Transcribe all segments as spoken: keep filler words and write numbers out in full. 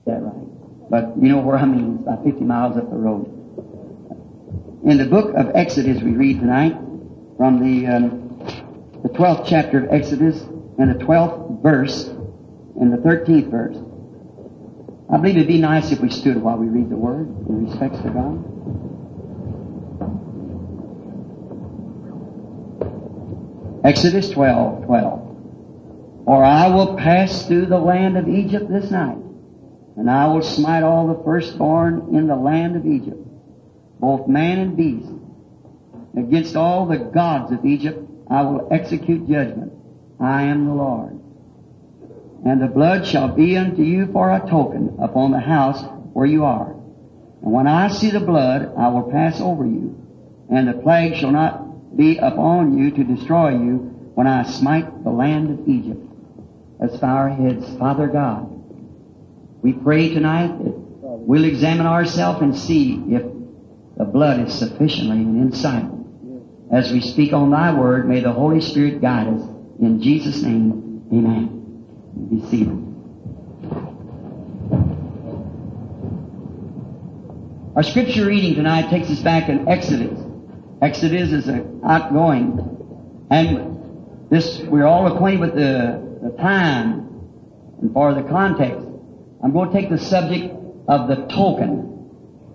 that right? But you know where I mean, it's about fifty miles up the road. In the book of Exodus we read tonight, from the um, the twelfth chapter of Exodus, and the twelfth verse, and the thirteenth verse. I believe it'd be nice if we stood while we read the Word in respects to God. Exodus twelve, twelve. For I will pass through the land of Egypt this night, and I will smite all the firstborn in the land of Egypt, both man and beast. Against all the gods of Egypt I will execute judgment. I am the Lord. And the blood shall be unto you for a token upon the house where you are. And when I see the blood, I will pass over you, and the plague shall not be upon you to destroy you when I smite the land of Egypt. Let's bow our heads. Father God, we pray tonight that we'll examine ourselves and see if the blood is sufficiently in sight. As we speak on Thy Word, may the Holy Spirit guide us. In Jesus' name, amen. Be seated. Our scripture reading tonight takes us back in Exodus. Exodus is an outgoing. And this, we're all acquainted with the, the time and for the context. I'm going to take the subject of the token.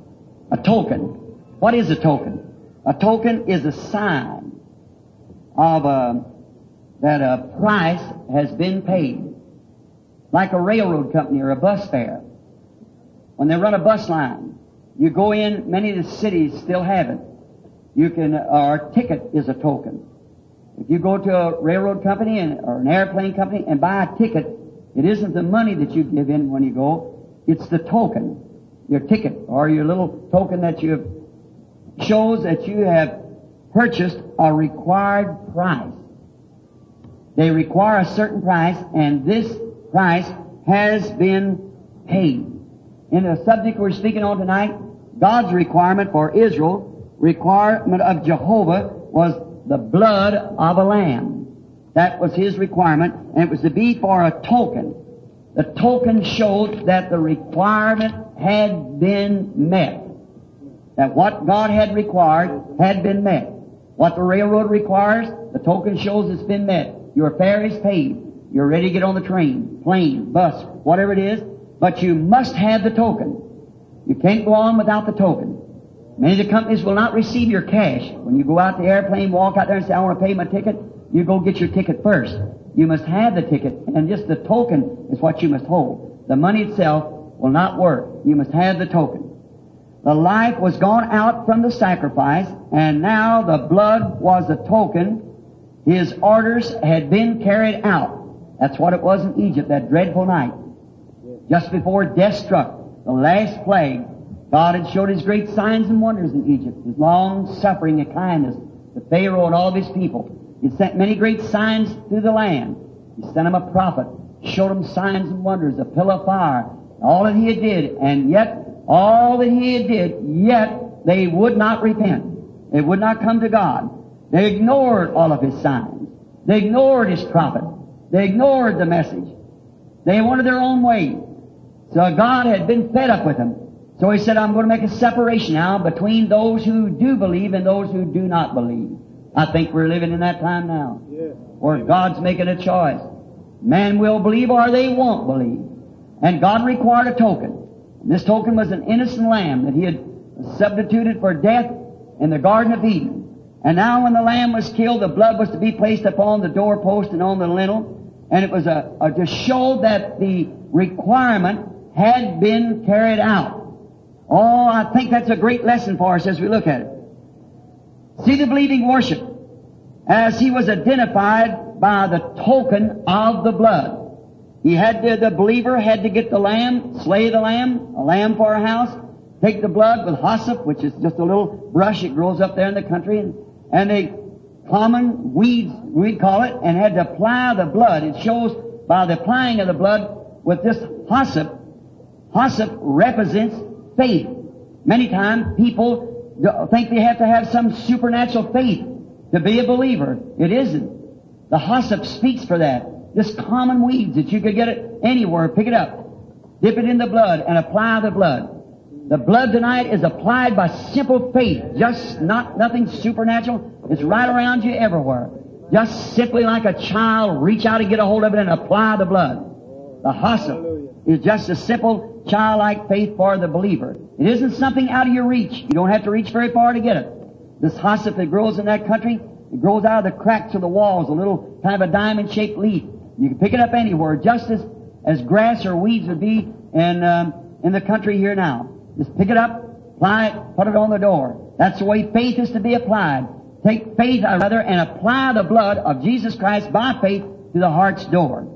A token. What is a token? A token is a sign of a, that a price has been paid. Like a railroad company or a bus fare. When they run a bus line, you go in, many of the cities still have it. You can, or a ticket is a token. If you go to a railroad company and, or an airplane company and buy a ticket, it isn't the money that you give in when you go, it's the token. Your ticket, or your little token that you have, shows that you have purchased a required price. They require a certain price, and this price has been paid. In the subject we're speaking on tonight, God's requirement for Israel, requirement of Jehovah, was the blood of a lamb. That was His requirement, and it was to be for a token. The token showed that the requirement had been met. That what God had required had been met. What the railroad requires, the token shows it's been met. Your fare is paid. You're ready to get on the train, plane, bus, whatever it is, but you must have the token. You can't go on without the token. Many of the companies will not receive your cash. When you go out the airplane, walk out there and say, I want to pay my ticket, you go get your ticket first. You must have the ticket, and just the token is what you must hold. The money itself will not work. You must have the token. The life was gone out from the sacrifice, and now the blood was the token. His orders had been carried out. That's what it was in Egypt, that dreadful night. Just before death struck, the last plague, God had showed His great signs and wonders in Egypt, His long-suffering and kindness to Pharaoh and all of his people. He sent many great signs through the land. He sent them a prophet, showed them signs and wonders, a pillar of fire, all that He had did, and yet, all that He had did, yet they would not repent. They would not come to God. They ignored all of His signs. They ignored His prophet. They ignored the message. They wanted their own way. So God had been fed up with them. So He said, I'm going to make a separation now between those who do believe and those who do not believe. I think we're living in that time now. Yeah. Where God's making a choice. Man will believe or they won't believe. And God required a token. And this token was an innocent lamb that He had substituted for death in the Garden of Eden. And now when the lamb was killed, the blood was to be placed upon the doorpost and on the lintel. And it was a, a to show that the requirement had been carried out. Oh, I think that's a great lesson for us as we look at it. See the believing worship as he was identified by the token of the blood. He had to, the believer had to get the lamb, slay the lamb, a lamb for a house, take the blood with hyssop, which is just a little brush that grows up there in the country, and, and they common weeds, we'd call it, and had to apply the blood. It shows by the applying of the blood with this hyssop. Hyssop represents faith. Many times people think they have to have some supernatural faith to be a believer. It isn't. The hyssop speaks for that. This common weeds that you could get it anywhere, pick it up. Dip it in the blood and apply the blood. The blood tonight is applied by simple faith, just not nothing supernatural. It's right around you everywhere. Just simply like a child, reach out and get a hold of it and apply the blood. The hyssop is just a simple childlike faith for the believer. It isn't something out of your reach. You don't have to reach very far to get it. This hyssop that grows in that country, it grows out of the cracks of the walls, a little kind of a diamond-shaped leaf. You can pick it up anywhere, just as, as grass or weeds would be in, um, in the country here now. Just pick it up, apply it, put it on the door. That's the way faith is to be applied. Take faith, rather, and apply the blood of Jesus Christ by faith to the heart's door.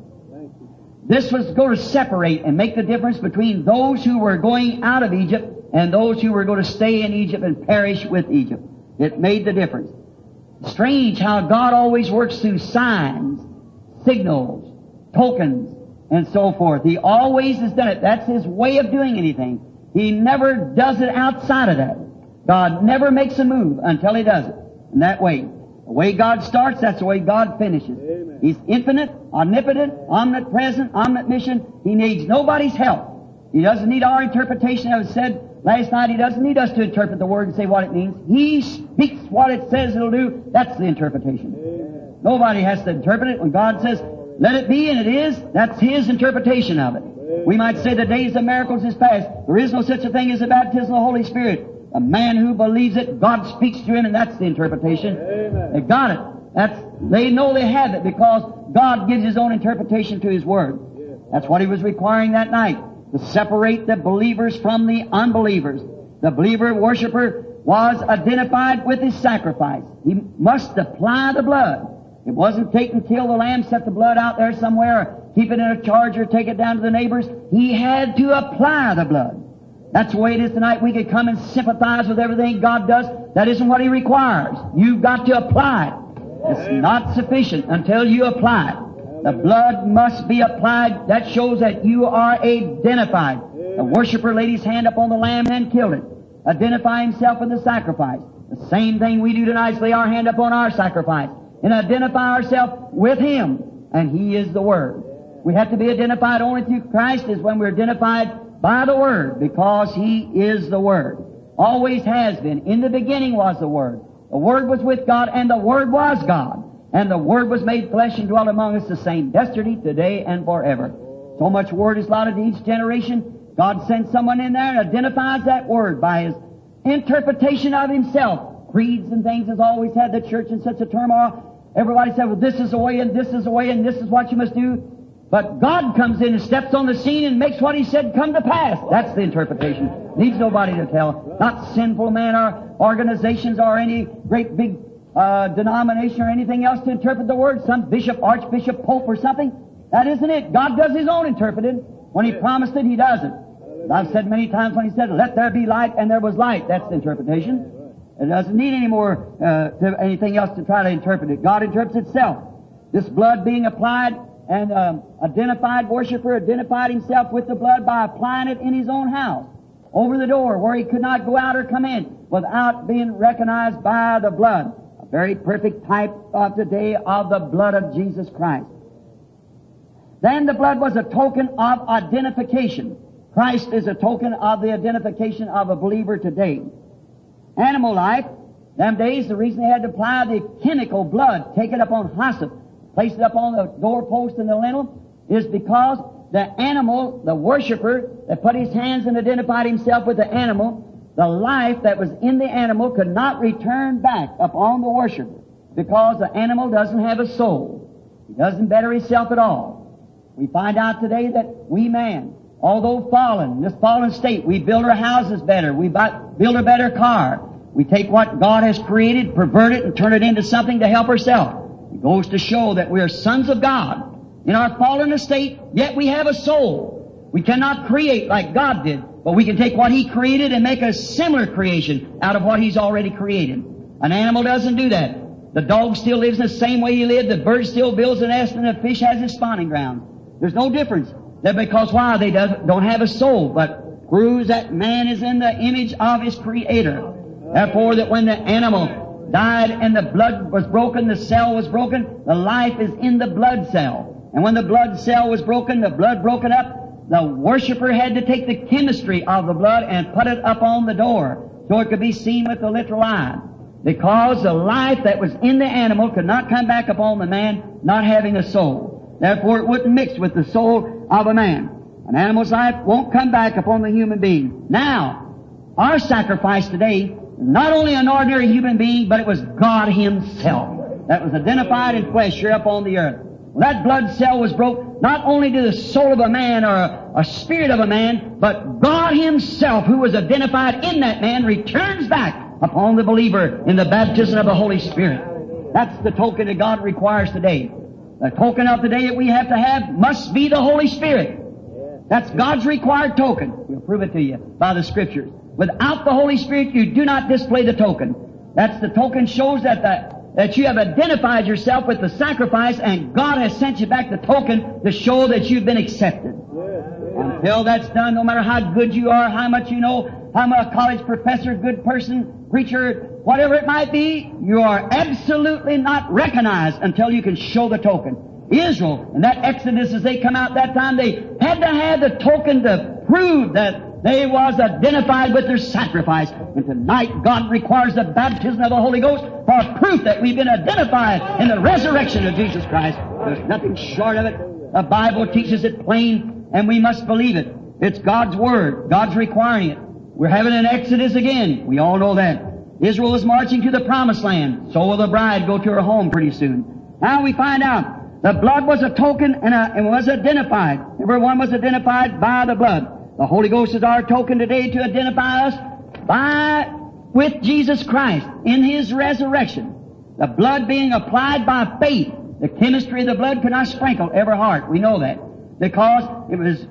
This was going to separate and make the difference between those who were going out of Egypt and those who were going to stay in Egypt and perish with Egypt. It made the difference. Strange how God always works through signs, signals, tokens, and so forth. He always has done it. That's His way of doing anything. He never does it outside of that. God never makes a move until He does it. In that way. The way God starts, that's the way God finishes. Amen. He's infinite, omnipotent, omnipresent, omniscient. He needs nobody's help. He doesn't need our interpretation. As I said last night, He doesn't need us to interpret the Word and say what it means. He speaks what it says it'll do. That's the interpretation. Amen. Nobody has to interpret it. When God says, let it be, and it is, that's His interpretation of it. Amen. We might say the days of miracles is past. There is no such a thing as the baptism of the Holy Spirit. A man who believes it, God speaks to him, and that's the interpretation. Amen. They got it. That's, they know they have it because God gives His own interpretation to His Word. Yes. That's what He was requiring that night, to separate the believers from the unbelievers. The believer worshiper was identified with his sacrifice. He must apply the blood. It wasn't take and kill the lamb, set the blood out there somewhere, or keep it in a charger, take it down to the neighbors. He had to apply the blood. That's the way it is tonight. We can come and sympathize with everything God does. That isn't what He requires. You've got to apply it. It's not sufficient until you apply it. The blood must be applied. That shows that you are identified. The worshiper laid his hand upon the lamb and killed it. Identify himself with the sacrifice. The same thing we do tonight is lay our hand upon our sacrifice and identify ourselves with Him. And He is the Word. We have to be identified only through Christ is when we're identified by the Word, because He is the Word. Always has been. In the beginning was the Word. The Word was with God, and the Word was God. And the Word was made flesh and dwelt among us, the same yesterday, today, and forever. So much Word is allotted to each generation. God sends someone in there and identifies that Word by His interpretation of Himself. Creeds and things has always had the church in such a turmoil. Everybody said, well, this is the way, and this is the way, and this is what you must do. But God comes in and steps on the scene and makes what He said come to pass. That's the interpretation. Needs nobody to tell. Not sinful man or organizations or any great big uh, denomination or anything else to interpret the Word. Some bishop, archbishop, pope or something. That isn't it. God does His own interpreting. When He promised it, He does it. I've said many times when He said, let there be light, and there was light. That's the interpretation. It doesn't need any more, uh, to anything else to try to interpret it. God interprets itself. This blood being applied, and um, identified worshiper identified himself with the blood by applying it in his own house, over the door, where he could not go out or come in without being recognized by the blood. A very perfect type of today of the blood of Jesus Christ. Then the blood was a token of identification. Christ is a token of the identification of a believer today. Animal life, them days, the reason they had to apply the chemical blood, take it up on hyssop, place it up on the doorpost and the lintel, is because the animal, the worshiper that put his hands and identified himself with the animal, the life that was in the animal could not return back upon the worshiper, because the animal doesn't have a soul. He doesn't better himself at all. We find out today that we man, although fallen, in this fallen state, we build our houses better, we build a better car. We take what God has created, pervert it, and turn it into something to help ourselves. It goes to show that we are sons of God. In our fallen estate, yet we have a soul. We cannot create like God did, but we can take what He created and make a similar creation out of what He's already created. An animal doesn't do that. The dog still lives in the same way he lived, the bird still builds a nest, and the fish has his spawning ground. There's no difference. That because why? They don't have a soul, but proves that man is in the image of his Creator. Therefore, that when the animal died and the blood was broken, the cell was broken, the life is in the blood cell. And when the blood cell was broken, the blood broken up, the worshiper had to take the chemistry of the blood and put it up on the door so it could be seen with the literal eye. Because the life that was in the animal could not come back upon the man not having a soul. Therefore it wouldn't mix with the soul of a man. An animal's life won't come back upon the human being. Now, our sacrifice today is not only an ordinary human being, but it was God Himself that was identified in flesh here upon the earth. Well, that blood cell was broke not only to the soul of a man or a, a spirit of a man, but God Himself, who was identified in that man, returns back upon the believer in the baptism of the Holy Spirit. That's the token that God requires today. The token of the day that we have to have must be the Holy Spirit. That's God's required token. We'll prove it to you by the Scriptures. Without the Holy Spirit, you do not display the token. That's the token shows that the that you have identified yourself with the sacrifice, and God has sent you back the token to show that you've been accepted. Until that's done, no matter how good you are, how much you know, how much a college professor, good person, preacher, whatever it might be, you are absolutely not recognized until you can show the token. Israel, in that Exodus as they come out that time, they had to have the token to prove that they was identified with their sacrifice. And tonight God requires the baptism of the Holy Ghost for proof that we've been identified in the resurrection of Jesus Christ. There's nothing short of it. The Bible teaches it plain, and we must believe it. It's God's Word. God's requiring it. We're having an Exodus again. We all know that. Israel is marching to the Promised Land. So will the bride go to her home pretty soon. Now we find out the blood was a token and, a, and was identified. Everyone was identified by the blood. The Holy Ghost is our token today to identify us by, with Jesus Christ in His resurrection. The blood being applied by faith. The chemistry of the blood could not sprinkle every heart. We know that. Because it was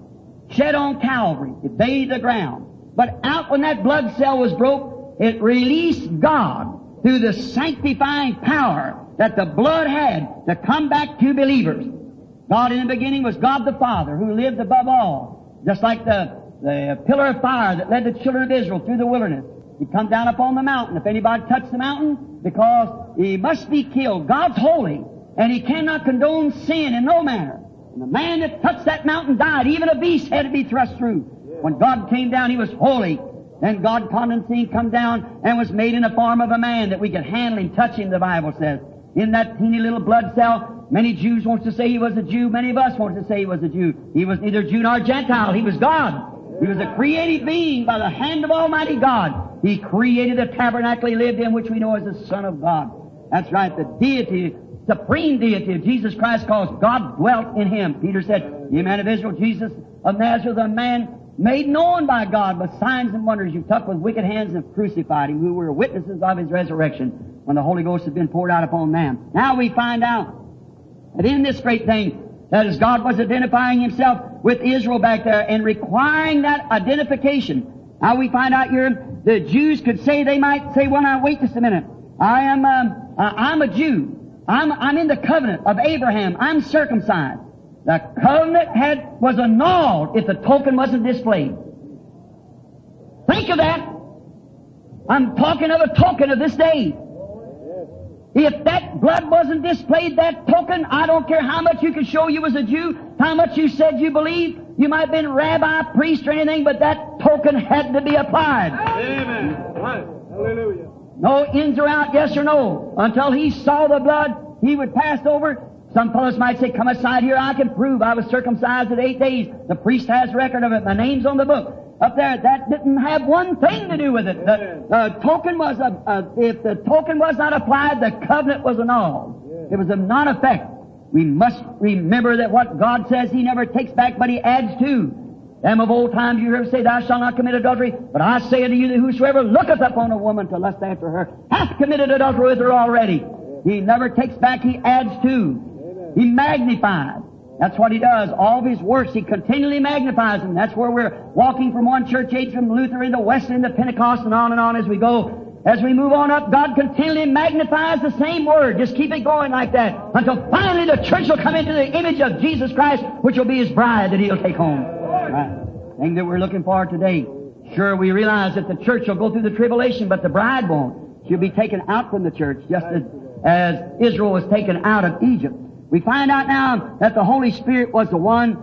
shed on Calvary. It bathed the ground. But out when that blood cell was broke, it released God through the sanctifying power that the blood had to come back to believers. God in the beginning was God the Father, who lived above all. Just like the, the pillar of fire that led the children of Israel through the wilderness. He'd come down upon the mountain. If anybody touched the mountain, because he must be killed. God's holy, and He cannot condone sin in no manner. And the man that touched that mountain died. Even a beast had to be thrust through. When God came down, He was holy. Then God condescended, come down, and was made in the form of a man that we could handle Him, touch Him, the Bible says. In that teeny little blood cell, many Jews want to say He was a Jew. Many of us want to say He was a Jew. He was neither Jew nor Gentile. He was God. He was a created being by the hand of Almighty God. He created the tabernacle He lived in, which we know as the Son of God. That's right. The deity, supreme deity of Jesus Christ, because God dwelt in Him. Peter said, "Ye man of Israel, Jesus of Nazareth, a man made known by God by signs and wonders you took with wicked hands and crucified Him, who were witnesses of His resurrection, when the Holy Ghost had been poured out upon man." Now we find out that in this great thing, that as God was identifying Himself with Israel back there and requiring that identification. Now we find out here, the Jews could say, they might say, well now wait just a minute. I am, um, uh, I'm a Jew. I'm, I'm in the covenant of Abraham. I'm circumcised. The covenant had, was annulled if the token wasn't displayed. Think of that. I'm talking of a token of this day. If that blood wasn't displayed, that token, I don't care how much you could show you was a Jew, how much you said you believed, you might have been rabbi, priest, or anything, but that token had to be applied. Amen. Right. Hallelujah. No ins or out, yes or no. Until he saw the blood, he would pass over. Some fellows might say, come aside here, I can prove I was circumcised at eight days. The priest has record of it. My name's on the book. Up there, that didn't have one thing to do with it. The, the token was, a, a, if the token was not applied, the covenant was annulled. It was of non-effect. We must remember that what God says He never takes back, but He adds to. Them of old times you heard say, thou shalt not commit adultery. But I say unto you that whosoever looketh upon a woman to lust after her hath committed adultery with her already. He never takes back, He adds to. He magnifies. That's what He does. All of His works, He continually magnifies them. That's where we're walking from one church age, from Luther into Wesley into Pentecost, and on and on as we go. As we move on up, God continually magnifies the same Word. Just keep it going like that until finally the church will come into the image of Jesus Christ, which will be His bride that He'll take home. Right. Thing that we're looking for today. Sure, we realize that the church will go through the tribulation, but the bride won't. She'll be taken out from the church, just as, as Israel was taken out of Egypt. We find out now that the Holy Spirit was the one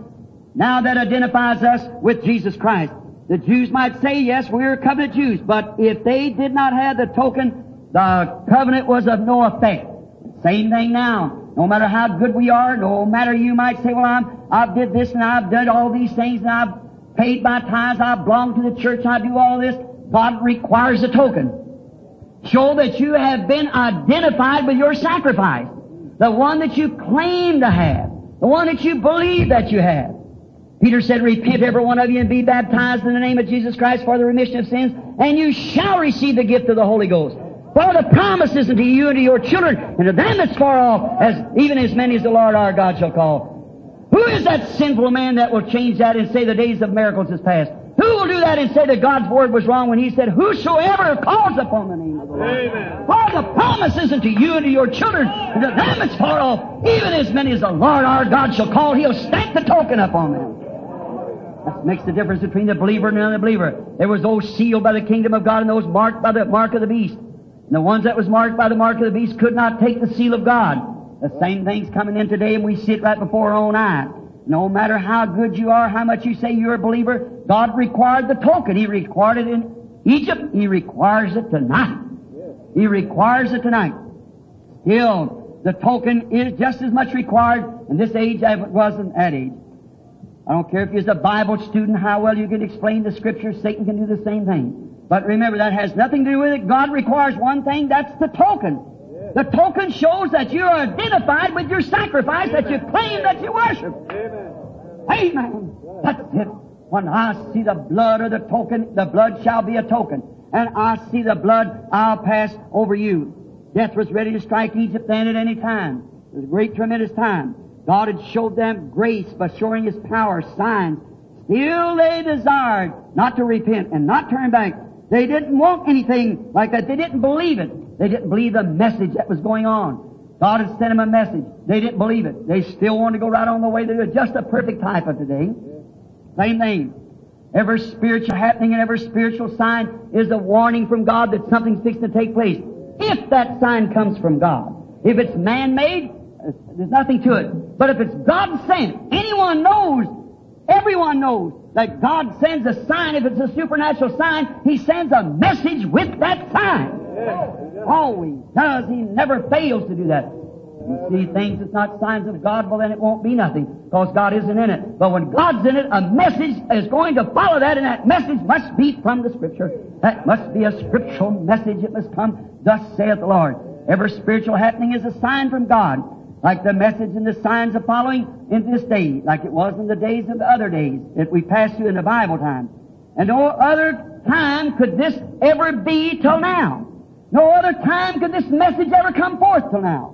now that identifies us with Jesus Christ. The Jews might say, yes, we're covenant Jews, but if they did not have the token, the covenant was of no effect. Same thing now. No matter how good we are, no matter you might say, well, I'm, I've did this and I've done all these things and I've paid my tithes, I belong to the church, I do all this. God requires a token. Show that you have been identified with your sacrifice. The one that you claim to have. The one that you believe that you have. Peter said, repent every one of you and be baptized in the name of Jesus Christ for the remission of sins, and you shall receive the gift of the Holy Ghost. For the promise is unto you and to your children, and to them that's far off, as even as many as the Lord our God shall call. Who is that sinful man that will change that and say the days of miracles is past? Who will do that and say that God's word was wrong when He said, whosoever calls upon the name of the Lord? Amen. For the promise is unto you and to your children, and to them that's far off, even as many as the Lord our God shall call. He'll stamp the token upon them. That makes the difference between the believer and the unbeliever. There was those sealed by the kingdom of God and those marked by the mark of the beast. And the ones that was marked by the mark of the beast could not take the seal of God. The same thing's coming in today, and we see it right before our own eye. No matter how good you are, how much you say you're a believer, God required the token. He required it in Egypt. He requires it tonight. He requires it tonight. Still, the token is just as much required in this age as it was in that age. I don't care if you're a Bible student, how well you can explain the Scriptures, Satan can do the same thing. But remember, that has nothing to do with it. God requires one thing, that's the token. The token shows that you are identified with your sacrifice, that you claim that you worship. Amen. Amen. That's it. When I see the blood of the token, the blood shall be a token. And I see the blood, I'll pass over you. Death was ready to strike Egypt then at any time. It was a great, tremendous time. God had showed them grace by showing His power, signs. Still they desired not to repent and not turn back. They didn't want anything like that. They didn't believe it. They didn't believe the message that was going on. God had sent them a message. They didn't believe it. They still wanted to go right on the way. They were just a perfect type of today. Same thing. Every spiritual happening and every spiritual sign is a warning from God that something's fixing to take place. If that sign comes from God. If it's man-made, there's nothing to it. But if it's God-sent, anyone knows, everyone knows that God sends a sign. If it's a supernatural sign, He sends a message with that sign. Always does. He never fails to do that. You see things that's not signs of God, well then it won't be nothing, because God isn't in it. But when God's in it, a message is going to follow that, and that message must be from the Scripture. That must be a scriptural message. It must come, thus saith the Lord. Every spiritual happening is a sign from God, like the message and the signs are following in this day, like it was in the days of the other days that we passed through in the Bible time. And no other time could this ever be till now. No other time could this message ever come forth till now.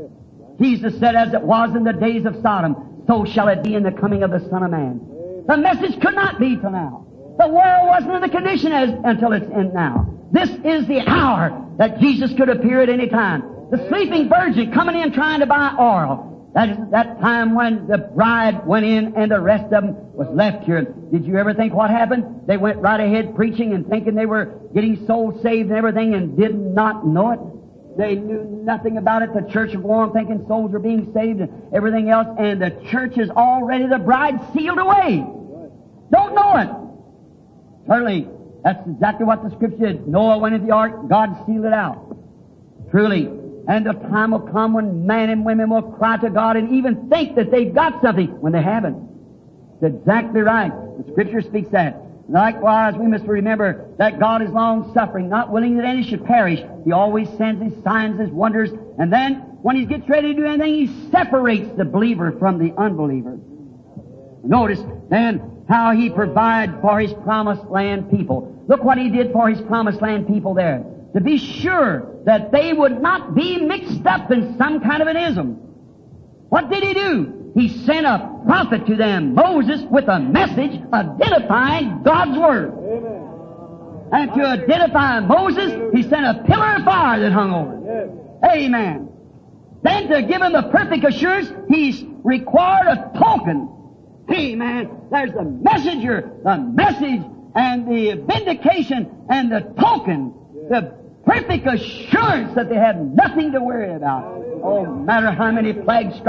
Jesus said, as it was in the days of Sodom, so shall it be in the coming of the Son of Man. The message could not be till now. The world wasn't in the condition as, until it's in now. This is the hour that Jesus could appear at any time. The sleeping virgin coming in trying to buy oil. That is that time when the bride went in and the rest of them was left here. Did you ever think what happened? They went right ahead preaching and thinking they were getting souls saved and everything, and did not know it. They knew nothing about it. The church would go on thinking souls were being saved and everything else, and the church is already the bride sealed away. Don't know it. Certainly, that's exactly what the Scripture did. Noah went into the ark, God sealed it out. Truly. And the time will come when men and women will cry to God and even think that they've got something when they haven't. It's exactly right. The Scripture speaks that. Likewise, we must remember that God is long-suffering, not willing that any should perish. He always sends His signs, His wonders, and then when He gets ready to do anything, He separates the believer from the unbeliever. Notice then how He provided for His promised land people. Look what He did for His promised land people there. To be sure that they would not be mixed up in some kind of an ism. What did He do? He sent a prophet to them, Moses, with a message identifying God's Word. Amen. And to identify Moses, He sent a pillar of fire that hung over him. Yes. Amen. Then to give him the perfect assurance, He's required a token. Amen. There's the messenger, the message, and the vindication, and the token. The perfect assurance that they have nothing to worry about. Oh, no matter how many plagues strike,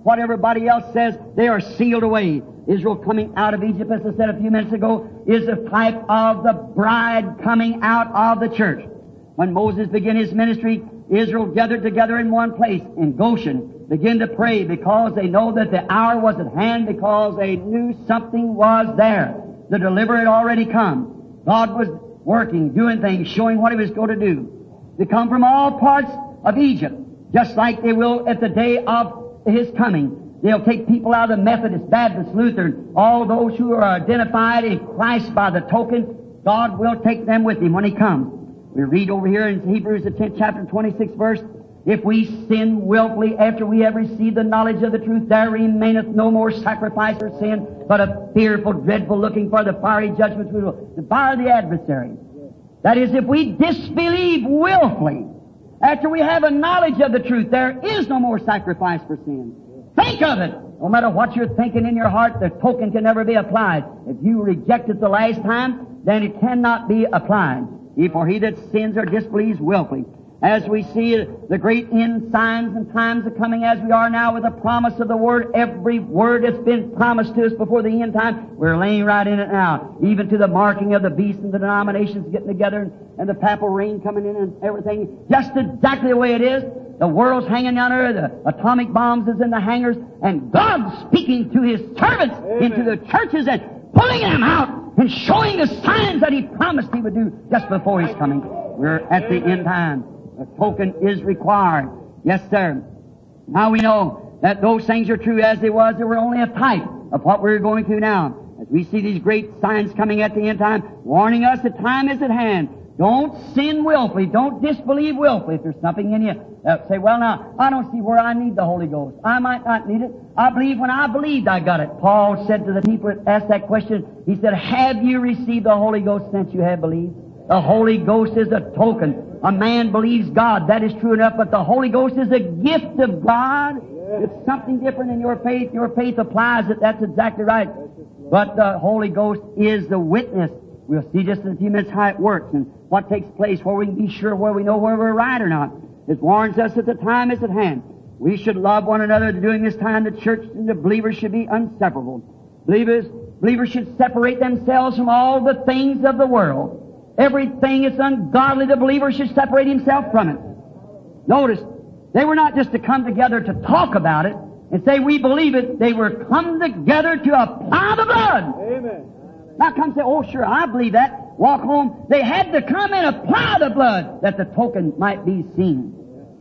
what everybody else says. They are sealed away. Israel coming out of Egypt, as I said a few minutes ago, is a type of the bride coming out of the church. When Moses began his ministry, Israel gathered together in one place in Goshen, began to pray because they know that the hour was at hand, because they knew something was there. The deliverer had already come. God was working, doing things, showing what He was going to do. They come from all parts of Egypt, just like they will at the day of His coming. They'll take people out of the Methodist, Baptist, Lutheran, all those who are identified in Christ by the token. God will take them with Him when He comes. We read over here in Hebrews, the tenth chapter, twenty-sixth verse, if we sin willfully after we have received the knowledge of the truth, there remaineth no more sacrifice for sin, but a fearful, dreadful looking for the fiery judgment which will devour the adversary. That is, if we disbelieve willfully after we have a knowledge of the truth, there is no more sacrifice for sin. Think of it. No matter what you're thinking in your heart, the token can never be applied. If you reject it the last time, then it cannot be applied. For he that sins or disbelieves willfully. As we see the great end signs and times are coming as we are now with the promise of the Word, every word that's been promised to us before the end time, we're laying right in it now. Even to the marking of the beast and the denominations getting together and, and the papal reign coming in and everything, just exactly the way it is. The world's hanging down there, the atomic bombs is in the hangars, and God's speaking to His servants Amen. Into the churches and pulling them out and showing the signs that He promised He would do just before He's coming. We're at the end time. A token is required. Yes, sir. Now we know that those things are true as they was. They were only a type of what we're going through now. As we see these great signs coming at the end time, warning us the time is at hand. Don't sin willfully. Don't disbelieve willfully. If there's something in you, uh, say, well, now, I don't see where I need the Holy Ghost. I might not need it. I believe when I believed I got it. Paul said to the people that asked that question, he said, have you received the Holy Ghost since you have believed? The Holy Ghost is a token. A man believes God. That is true enough, but the Holy Ghost is a gift of God. It's something different in your faith. Your faith applies it. That's exactly right. But the Holy Ghost is the witness. We'll see just in a few minutes how it works and what takes place, where we can be sure, where we know whether we're right or not. It warns us that the time is at hand. We should love one another. During this time, the church and the believers should be inseparable. Believers, believers should separate themselves from all the things of the world. Everything that's ungodly, the believer should separate himself from it. Notice, they were not just to come together to talk about it and say, we believe it. They were come together to apply the blood. Amen. Not come say, oh, sure, I believe that. Walk home. They had to come and apply the blood that the token might be seen.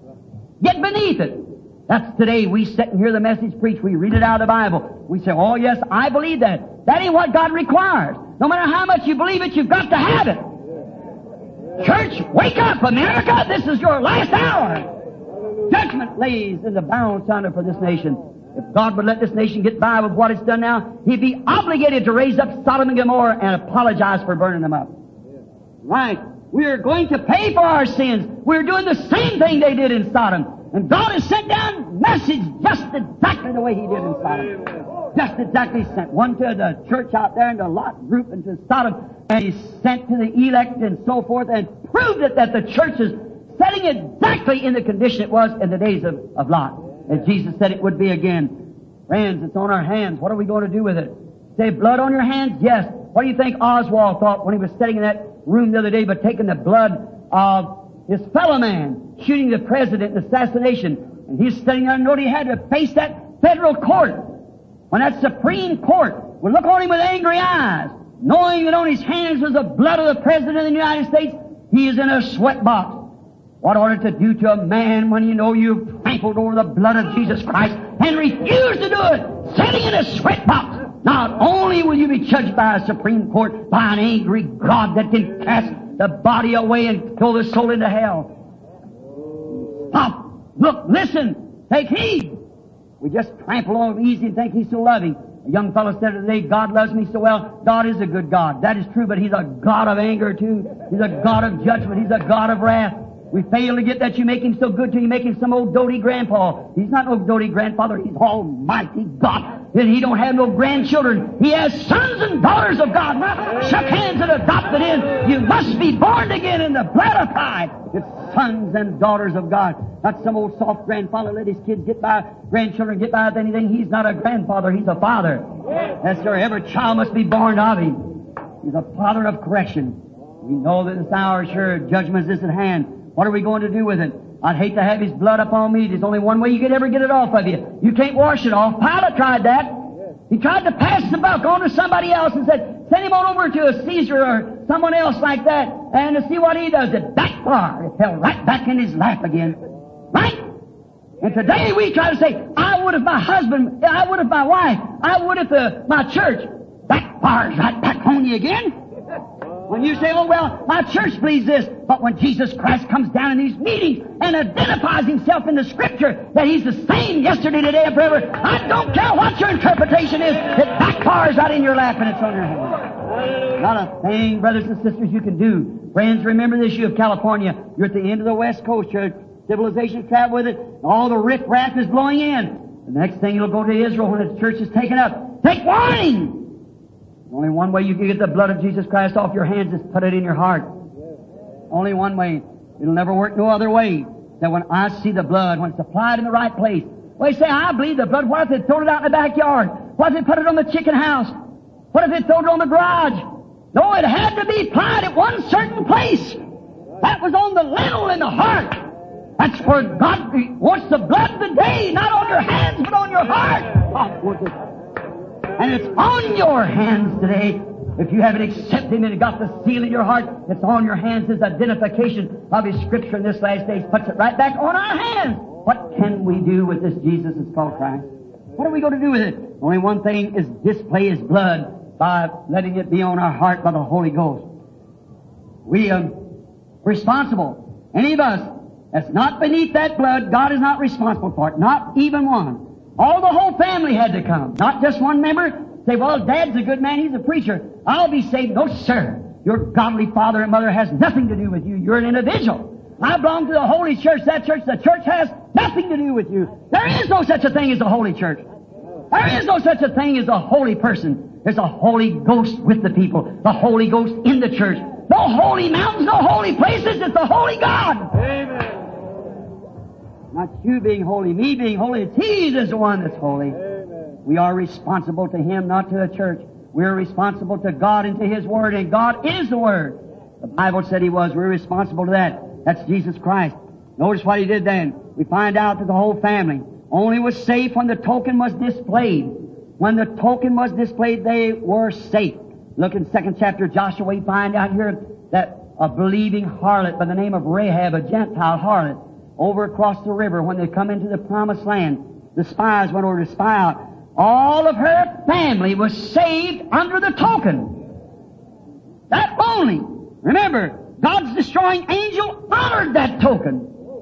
Get beneath it. That's today. We sit and hear the message preached. We read it out of the Bible. We say, oh, yes, I believe that. That ain't what God requires. No matter how much you believe it, you've got to have it. Church, wake up, America! This is your last hour. Judgment lays in the balance under for this nation. If God would let this nation get by with what it's done now, He'd be obligated to raise up Sodom and Gomorrah and apologize for burning them up. Right. We are going to pay for our sins. We're doing the same thing they did in Sodom. And God has sent down message just exactly the way He did in Sodom. Just exactly sent. One to the church out there and the Lot group and to Sodom. And He sent to the elect and so forth and proved it that the church is setting exactly in the condition it was in the days of, of Lot. As Jesus said it would be again. Friends, it's on our hands. What are we going to do with it? Say, blood on your hands? Yes. What do you think Oswald thought when he was sitting in that room the other day, but taking the blood of his fellow man, shooting the president in assassination? And he's sitting there and knew he had to face that federal court. When that Supreme Court would look on him with angry eyes, knowing that on his hands was the blood of the President of the United States, he is in a sweat box. What ought it to do to a man when you know you've trampled over the blood of Jesus Christ and refuse to do it, sitting in a sweat box? Not only will you be judged by a Supreme Court, by an angry God that can cast the body away and throw the soul into hell. Stop. Look, listen, take heed. We just trample on him easy and think He's so loving. A young fellow said today, God loves me so well. God is a good God. That is true, but He's a God of anger too. He's a God of judgment. He's a God of wrath. We fail to get that. You make him so good to you, make him some old doty grandpa. He's not no doty grandfather. He's Almighty God. And he don't have no grandchildren. He has sons and daughters of God. Not shook hands and adopted in. You must be born again in the blood of Christ. It's sons and daughters of God. Not some old soft grandfather. Let his kids get by, grandchildren get by with anything. He's not a grandfather. He's a father. Yes, sir. Every child must be born of him. He's a father of correction. We know that this hour, sure, judgment is at hand. What are we going to do with it? I'd hate to have his blood upon me. There's only one way you could ever get it off of you. You can't wash it off. Pilate tried that. He tried to pass the buck on to somebody else and said, send him on over to a Caesar or someone else like that and to see what he does. It backfired. It fell right back in his lap again. Right? And today we try to say, I would if my husband, I would if my wife, I would if the, my church. Backfires right back on you again. When you say, oh, well, my church believes this. But when Jesus Christ comes down in these meetings and identifies himself in the Scripture that he's the same yesterday, today, and forever, I don't care what your interpretation is. It backfires right in your lap and it's on your hand. Not a thing, brothers and sisters, you can do. Friends, remember this, you of California. You're at the end of the West Coast. Your civilization travel with it. All the riff-raff is blowing in. The next thing, you'll go to Israel when the church is taken up. Take warning! Only one way you can get the blood of Jesus Christ off your hands is put it in your heart. Only one way. It'll never work no other way. That when I see the blood, when it's applied in the right place. Well, you say, I believe the blood. What if they throw it out in the backyard? What if they put it on the chicken house? What if they throw it on the garage? No, it had to be applied at one certain place. That was on the lintel in the heart. That's where God wants the blood today, not on your hands, but on your heart. God wants it. And it's on your hands today. If you haven't accepted Him and got the seal in your heart, it's on your hands. His identification of His Scripture in this last days puts it right back on our hands. What can we do with this Jesus that's called Christ? What are we going to do with it? Only one thing is display His blood by letting it be on our heart by the Holy Ghost. We are responsible. Any of us that's not beneath that blood, God is not responsible for it. Not even one. All the whole family had to come. Not just one member. Say, well, Dad's a good man. He's a preacher. I'll be saved. No, sir. Your godly father and mother has nothing to do with you. You're an individual. I belong to the holy church. That church, the church has nothing to do with you. There is no such a thing as a holy church. There is no such a thing as a holy person. There's a Holy Ghost with the people. The Holy Ghost in the church. No holy mountains, no holy places. It's the Holy God. Amen. Not you being holy, me being holy. It's He that's the one that's holy. Amen. We are responsible to Him, not to the church. We're responsible to God and to His Word, and God is the Word. The Bible said He was. We're responsible to that. That's Jesus Christ. Notice what He did then. We find out that the whole family only was safe when the token was displayed. When the token was displayed, they were safe. Look in second chapter of Joshua, we find out here that a believing harlot by the name of Rahab, a Gentile harlot, over across the river when they come into the promised land, the spies went over to spy out. All of her family was saved under the token. That only. Remember, God's destroying angel honored that token.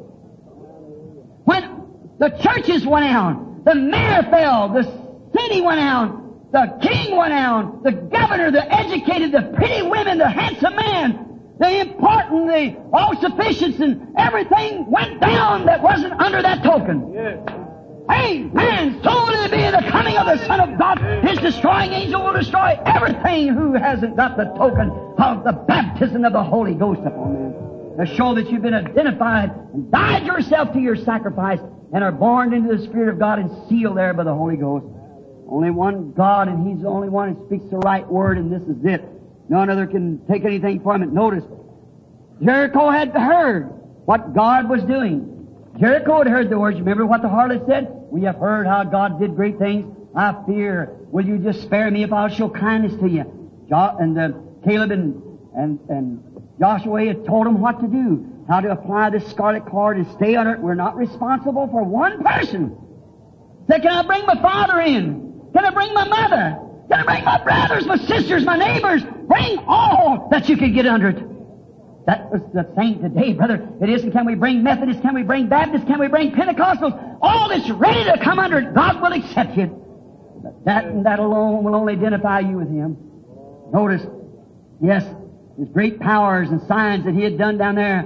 When the churches went out, the mayor fell, the city went out, the king went out, the governor, the educated, the pretty women, the handsome man, the important, the all-sufficient, and everything went down that wasn't under that token. Yes. Amen. So will it be in the coming of the Son of God. His destroying angel will destroy everything who hasn't got the token of the baptism of the Holy Ghost upon them. To show that you've been identified and died yourself to your sacrifice and are born into the Spirit of God and sealed there by the Holy Ghost. Only one God, and He's the only one who speaks the right word, and this is it. None other can take anything from it. Notice, Jericho had heard what God was doing. Jericho had heard the words. Remember what the harlot said? We have heard how God did great things. I fear, will you just spare me if I'll show kindness to you? Jo- and uh, Caleb and, and, and Joshua had told them what to do, how to apply this scarlet cord and stay under it. We're not responsible for one person. Say, can I bring my father in? Can I bring my mother? Can I bring my brothers, my sisters, my neighbors? Bring all that you can get under it. That was the thing today, brother. It isn't can we bring Methodists, can we bring Baptists, can we bring Pentecostals? All that's ready to come under it, God will accept you. But that and that alone will only identify you with Him. Notice, yes, His great powers and signs that He had done down there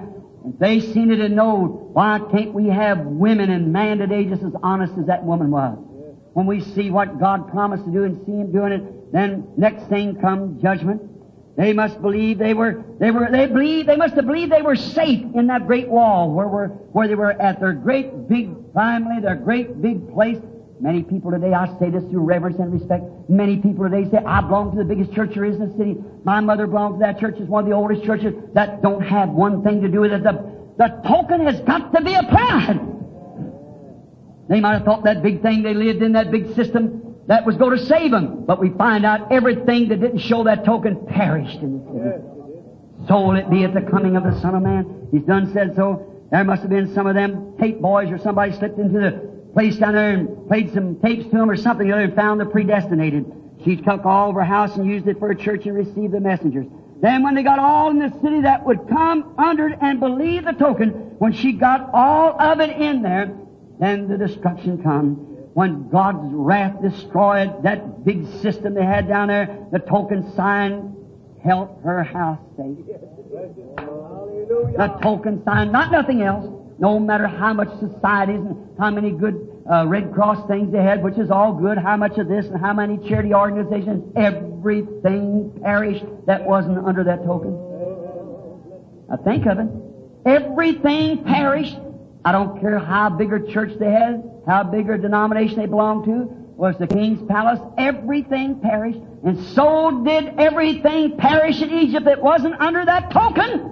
If they seen it and know, why can't we have women and man today just as honest as that woman was? When we see what God promised to do and see Him doing it, then next thing comes judgment. They must believe they were, they were, they believe, they must have believed they were safe in that great wall where were, where they were at their great big family, their great big place. Many people today, I say this through reverence and respect, many people today say, I belong to the biggest church there is in the city. My mother belongs to that church. It's one of the oldest churches. That don't have one thing to do with it. The, the token has got to be applied. They might have thought that big thing they lived in, that big system, that was going to save them. But we find out everything that didn't show that token perished in the city. So will it be at the coming of the Son of Man. He's done said so. There must have been some of them tape boys or somebody slipped into the place down there and played some tapes to them or something or other and found the predestinated. She took all of her house and used it for a church and received the messengers. Then when they got all in the city that would come under it and believe the token, when she got all of it in there, then the destruction come. When God's wrath destroyed that big system they had down there, the token sign held her house safe. The token sign, not nothing else. No matter how much societies and how many good uh, Red Cross things they had, which is all good, how much of this and how many charity organizations, everything perished that wasn't under that token. Now think of it. Everything perished. I don't care how big a church they had, how big a denomination they belonged to, was the king's palace. Everything perished. And so did everything perish in Egypt that wasn't under that token.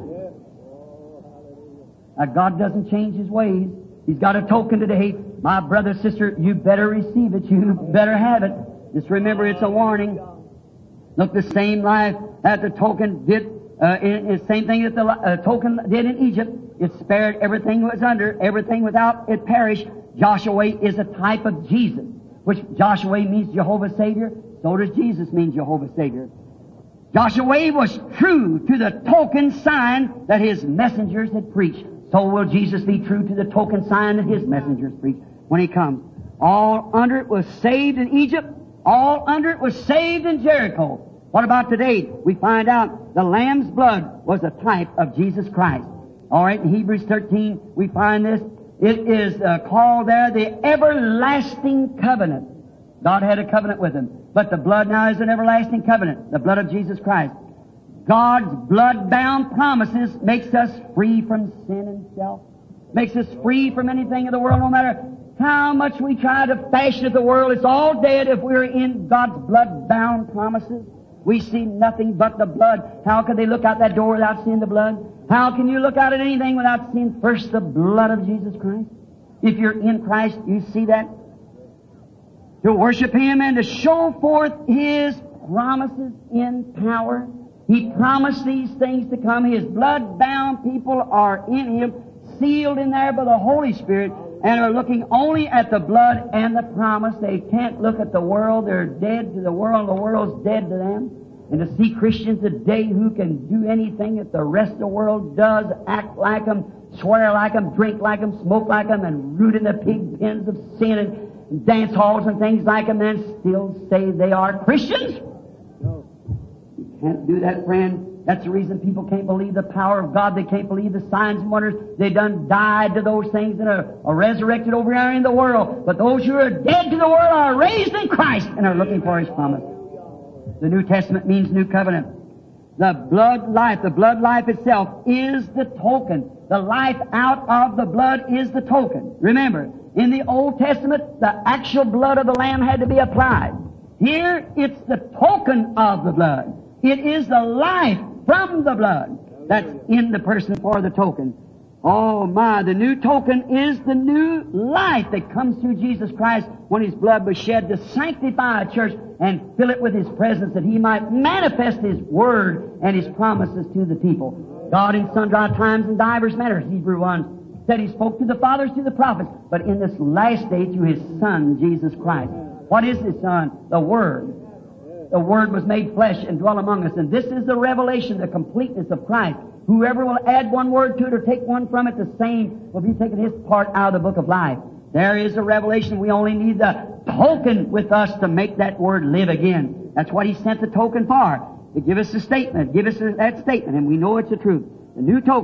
Now, God doesn't change His ways. He's got a token today. My brother, sister, you better receive it. You better have it. Just remember, it's a warning. Look, the same life that the token did, uh, in, the same thing that the uh, token did in Egypt. It spared everything that was under, everything without it perished. Joshua is a type of Jesus, which Joshua means Jehovah Savior. So does Jesus mean Jehovah Savior. Joshua was true to the token sign that his messengers had preached. So will Jesus be true to the token sign that His messengers preach when He comes. All under it was saved in Egypt. All under it was saved in Jericho. What about today? We find out the Lamb's blood was a type of Jesus Christ. All right, in Hebrews thirteen, we find this. It is uh, called there the everlasting covenant. God had a covenant with Him. But the blood now is an everlasting covenant, the blood of Jesus Christ. God's blood-bound promises makes us free from sin and self. Makes us free from anything in the world, no matter how much we try to fashion at the world. It's all dead if we're in God's blood-bound promises. We see nothing but the blood. How could they look out that door without seeing the blood? How can you look out at anything without seeing first the blood of Jesus Christ? If you're in Christ, you see that. To worship Him and to show forth His promises in power. He promised these things to come. His blood-bound people are in Him, sealed in there by the Holy Spirit, and are looking only at the blood and the promise. They can't look at the world. They're dead to the world, and the world's dead to them. And to see Christians today who can do anything that the rest of the world does, act like them, swear like them, drink like them, smoke like them, and root in the pig pens of sin and dance halls and things like them, and still say they are Christians? Can't do that, friend. That's the reason people can't believe the power of God. They can't believe the signs and wonders. They done died to those things and are, are resurrected over here in the world. But those who are dead to the world are raised in Christ and are looking for His promise. The New Testament means new covenant. The blood life, the blood life itself is the token. The life out of the blood is the token. Remember, in the Old Testament, the actual blood of the Lamb had to be applied. Here, it's the token of the blood. It is the life from the blood that's in the person for the token. Oh my, the new token is the new life that comes through Jesus Christ when His blood was shed to sanctify a church and fill it with His presence that He might manifest His Word and His promises to the people. God in sundry times and divers manners, Hebrews one, said He spoke to the fathers, to the prophets, but in this last day through His Son, Jesus Christ. What is His Son? The Word. The Word was made flesh and dwelt among us. And this is the revelation, the completeness of Christ. Whoever will add one word to it or take one from it, the same will be taking his part out of the book of life. There is a revelation. We only need the token with us to make that word live again. That's what He sent the token for. To give us a statement, give us that statement, and we know it's the truth. The new token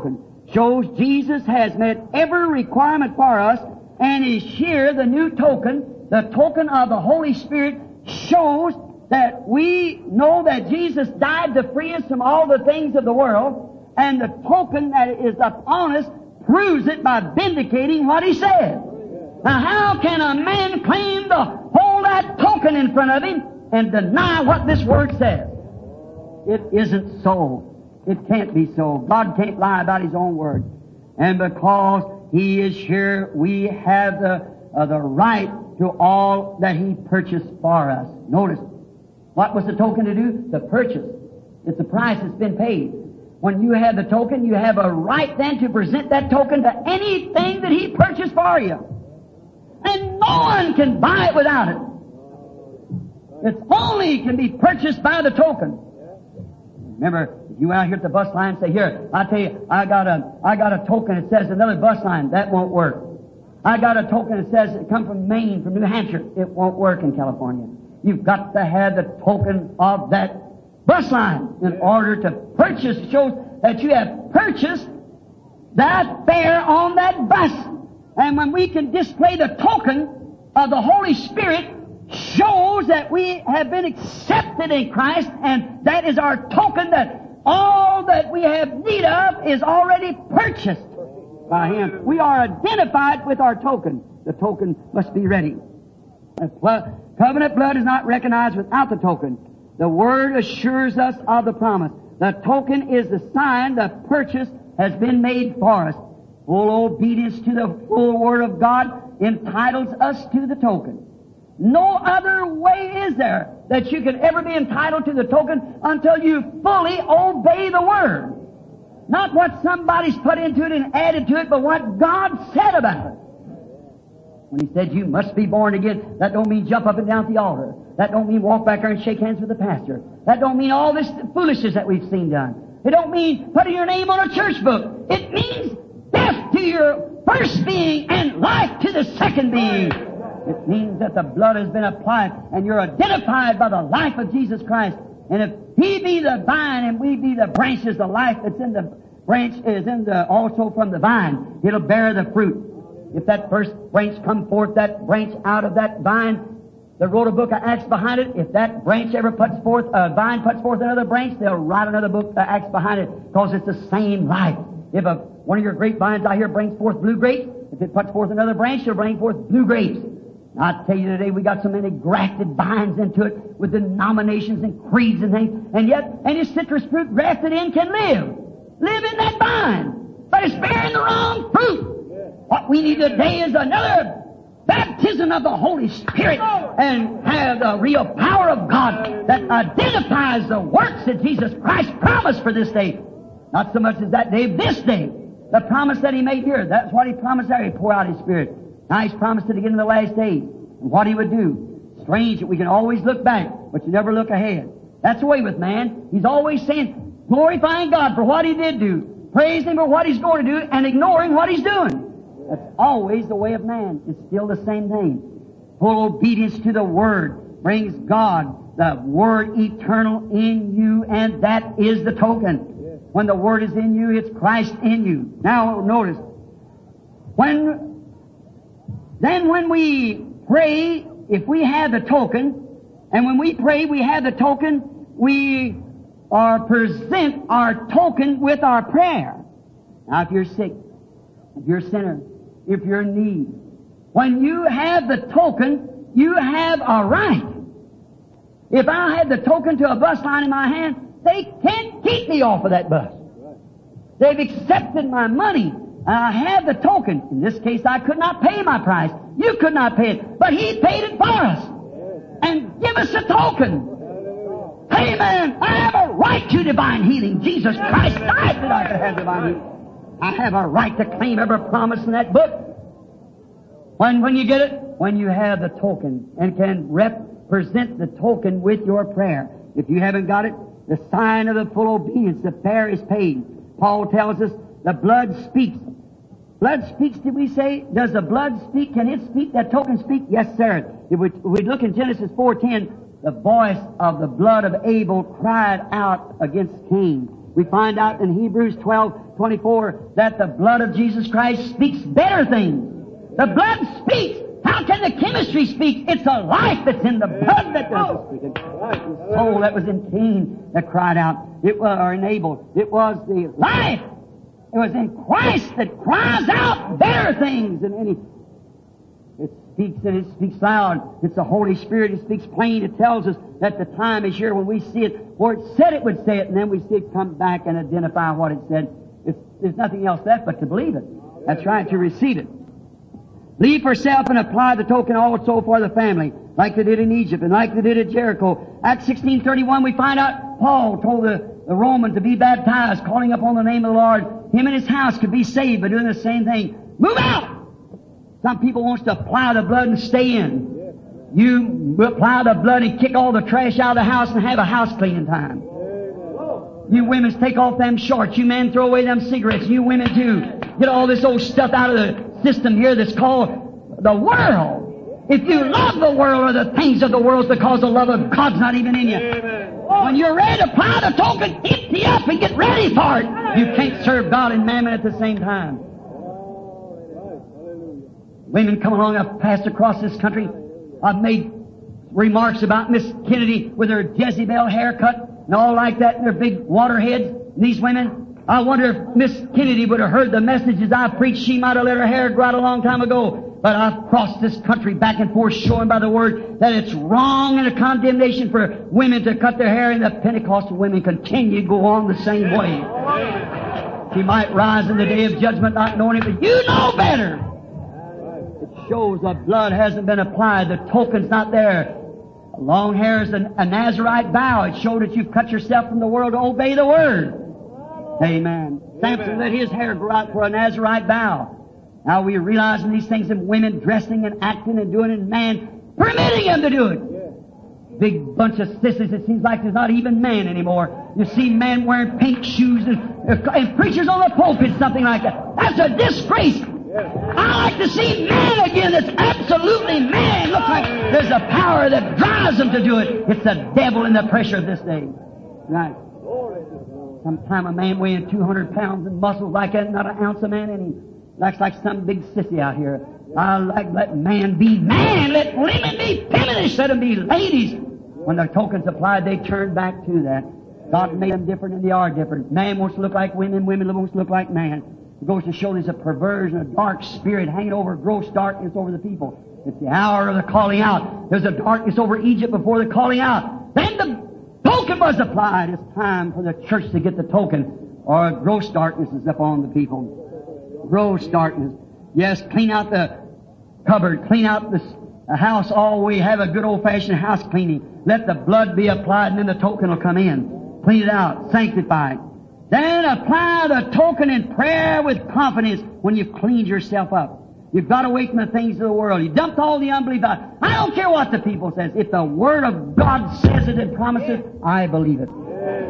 shows Jesus has met every requirement for us, and is here the new token, the token of the Holy Spirit, shows that we know that Jesus died to free us from all the things of the world, and the token that is upon us proves it by vindicating what He said. Now how can a man claim to hold that token in front of him and deny what this Word says? It isn't so. It can't be so. God can't lie about His own Word. And because He is here, we have the, uh, the right to all that He purchased for us. Notice, what was the token to do? The purchase. It's the price that's been paid. When you have the token, you have a right then to present that token to anything that He purchased for you. And no one can buy it without it. It only can be purchased by the token. Remember, if you went out here at the bus line and say, here, I tell you, I got a, I got a token that says another bus line. That won't work. I got a token that says it come from Maine, from New Hampshire. It won't work in California. You've got to have the token of that bus line in order to purchase. It shows that you have purchased that fare on that bus. And when we can display the token of the Holy Spirit, shows that we have been accepted in Christ, and that is our token that all that we have need of is already purchased by Him. We are identified with our token. The token must be ready. Covenant blood is not recognized without the token. The Word assures us of the promise. The token is the sign the purchase has been made for us. Full obedience to the full Word of God entitles us to the token. No other way is there that you can ever be entitled to the token until you fully obey the Word. Not what somebody's put into it and added to it, but what God said about it. When He said you must be born again, that don't mean jump up and down at the altar. That don't mean walk back there and shake hands with the pastor. That don't mean all this foolishness that we've seen done. It don't mean putting your name on a church book. It means death to your first being and life to the second being. It means that the blood has been applied and you're identified by the life of Jesus Christ. And if He be the vine and we be the branches, the life that's in the branch is in the, also from the vine. It'll bear the fruit. If that first branch come forth, that branch out of that vine, they wrote a book of Acts behind it. If that branch ever puts forth, a vine puts forth another branch, they'll write another book of Acts behind it because it's the same life. If a, one of your grapevines out here brings forth blue grapes, if it puts forth another branch, it'll bring forth blue grapes. I tell you today, we got so many grafted vines into it with denominations and creeds and things, and yet any citrus fruit grafted in can live. Live in that vine, but it's bearing the wrong fruit. What we need today is another baptism of the Holy Spirit and have the real power of God that identifies the works that Jesus Christ promised for this day. Not so much as that day, this day. The promise that He made here, that's what He promised there. He poured out His Spirit. Now He's promised it again in the last days. And what He would do. Strange that we can always look back, but you never look ahead. That's the way with man. He's always saying, glorifying God for what He did do, praising Him for what He's going to do, and ignoring what He's doing. That's always the way of man. It's still the same thing. Full obedience to the Word brings God, the Word eternal in you, and that is the token. When the Word is in you, it's Christ in you. Now notice, when then when we pray, if we have the token, and when we pray we have the token, we are present our token with our prayer. Now if you're sick, if you're a sinner, if you're in need, when you have the token, you have a right. If I had the token to a bus line in my hand, they can't keep me off of that bus. They've accepted my money. I have the token. In this case, I could not pay my price. You could not pay it. But He paid it for us. And give us a token. Amen. I have a right to divine healing. Jesus Christ died that I could have divine healing. I have a right to claim every promise in that book. When, when you get it? When you have the token and can represent the token with your prayer. If you haven't got it, the sign of the full obedience, the fare is paid. Paul tells us the blood speaks. Blood speaks, did we say? Does the blood speak? Can it speak? That token speak? Yes, sir. If we, if we look in Genesis four ten, the voice of the blood of Abel cried out against Cain. We find out in Hebrews twelve twenty-four that the blood of Jesus Christ speaks better things. The blood speaks. How can the chemistry speak? It's a life that's in the blood that does the speaking. The soul that was in Cain that cried out, it was, or in Abel, it was the life. It was in Christ that cries out better things than any. It speaks and it speaks loud. It's the Holy Spirit. It speaks plain. It tells us that the time is here when we see it. For it said it would say it, and then we see it come back and identify what it said. It's, there's nothing else left but to believe it. That's right, to receive it. Believe for self and apply the token also for the family, like they did in Egypt and like they did at Jericho. Acts sixteen thirty-one, we find out Paul told the, the Roman to be baptized, calling upon the name of the Lord. Him and his house could be saved by doing the same thing. Move out! Some people wants to apply the blood and stay in. You apply the blood and kick all the trash out of the house and have a house cleaning time. You women take off them shorts. You men throw away them cigarettes. You women too. Get all this old stuff out of the system here that's called the world. If you love the world or the things of the world, it's because the love of God's not even in you. When you're ready to apply the token, empty up and get ready for it. You can't serve God and mammon at the same time. Women come along, I've passed across this country. I've made remarks about Miss Kennedy with her Jezebel haircut and all like that and their big waterheads. These women, I wonder if Miss Kennedy would have heard the messages I preached, she might have let her hair grow out a long time ago. But I've crossed this country back and forth showing by the Word that it's wrong and a condemnation for women to cut their hair, and the Pentecostal women continue to go on the same way. She might rise in the day of judgment not knowing it, but you know better. It shows the blood hasn't been applied. The token's not there. Long hair is a, a Nazarite vow. It showed that you've cut yourself from the world to obey the Word. Amen. Samson let his hair grow out for a Nazarite vow. Now we're realizing these things in women dressing and acting and doing it, and man permitting them to do it. Big bunch of sissies. It seems like there's not even man anymore. You see men wearing pink shoes and, and preachers on the pulpit, something like that. That's a disgrace. I like to see man again that's absolutely man. Looks like there's a power that drives them to do it. It's the devil in the pressure of this day. Right. Sometime a man weighing two hundred pounds and muscles like that, not an ounce of man in him. Looks like some big sissy out here. I like let man be man. Let women be feminine. Let them be ladies. When the token's applied, they turn back to that. God made them different and they are different. Man wants to look like women. Women wants to look like man. It goes to show there's a perversion, a dark spirit hanging over, gross darkness over the people. It's the hour of the calling out. There's a darkness over Egypt before the calling out. Then the token was applied. It's time for the church to get the token, or gross darkness is upon the people. Gross darkness. Yes, clean out the cupboard, clean out the house all the way. Have a good old-fashioned house cleaning. Let the blood be applied, and then the token will come in. Clean it out, sanctify it. Then apply the token in prayer with confidence when you've cleaned yourself up. You've got away from the things of the world. You dumped all the unbelief out. I don't care what the people says. If the Word of God says it and promises it, I believe it.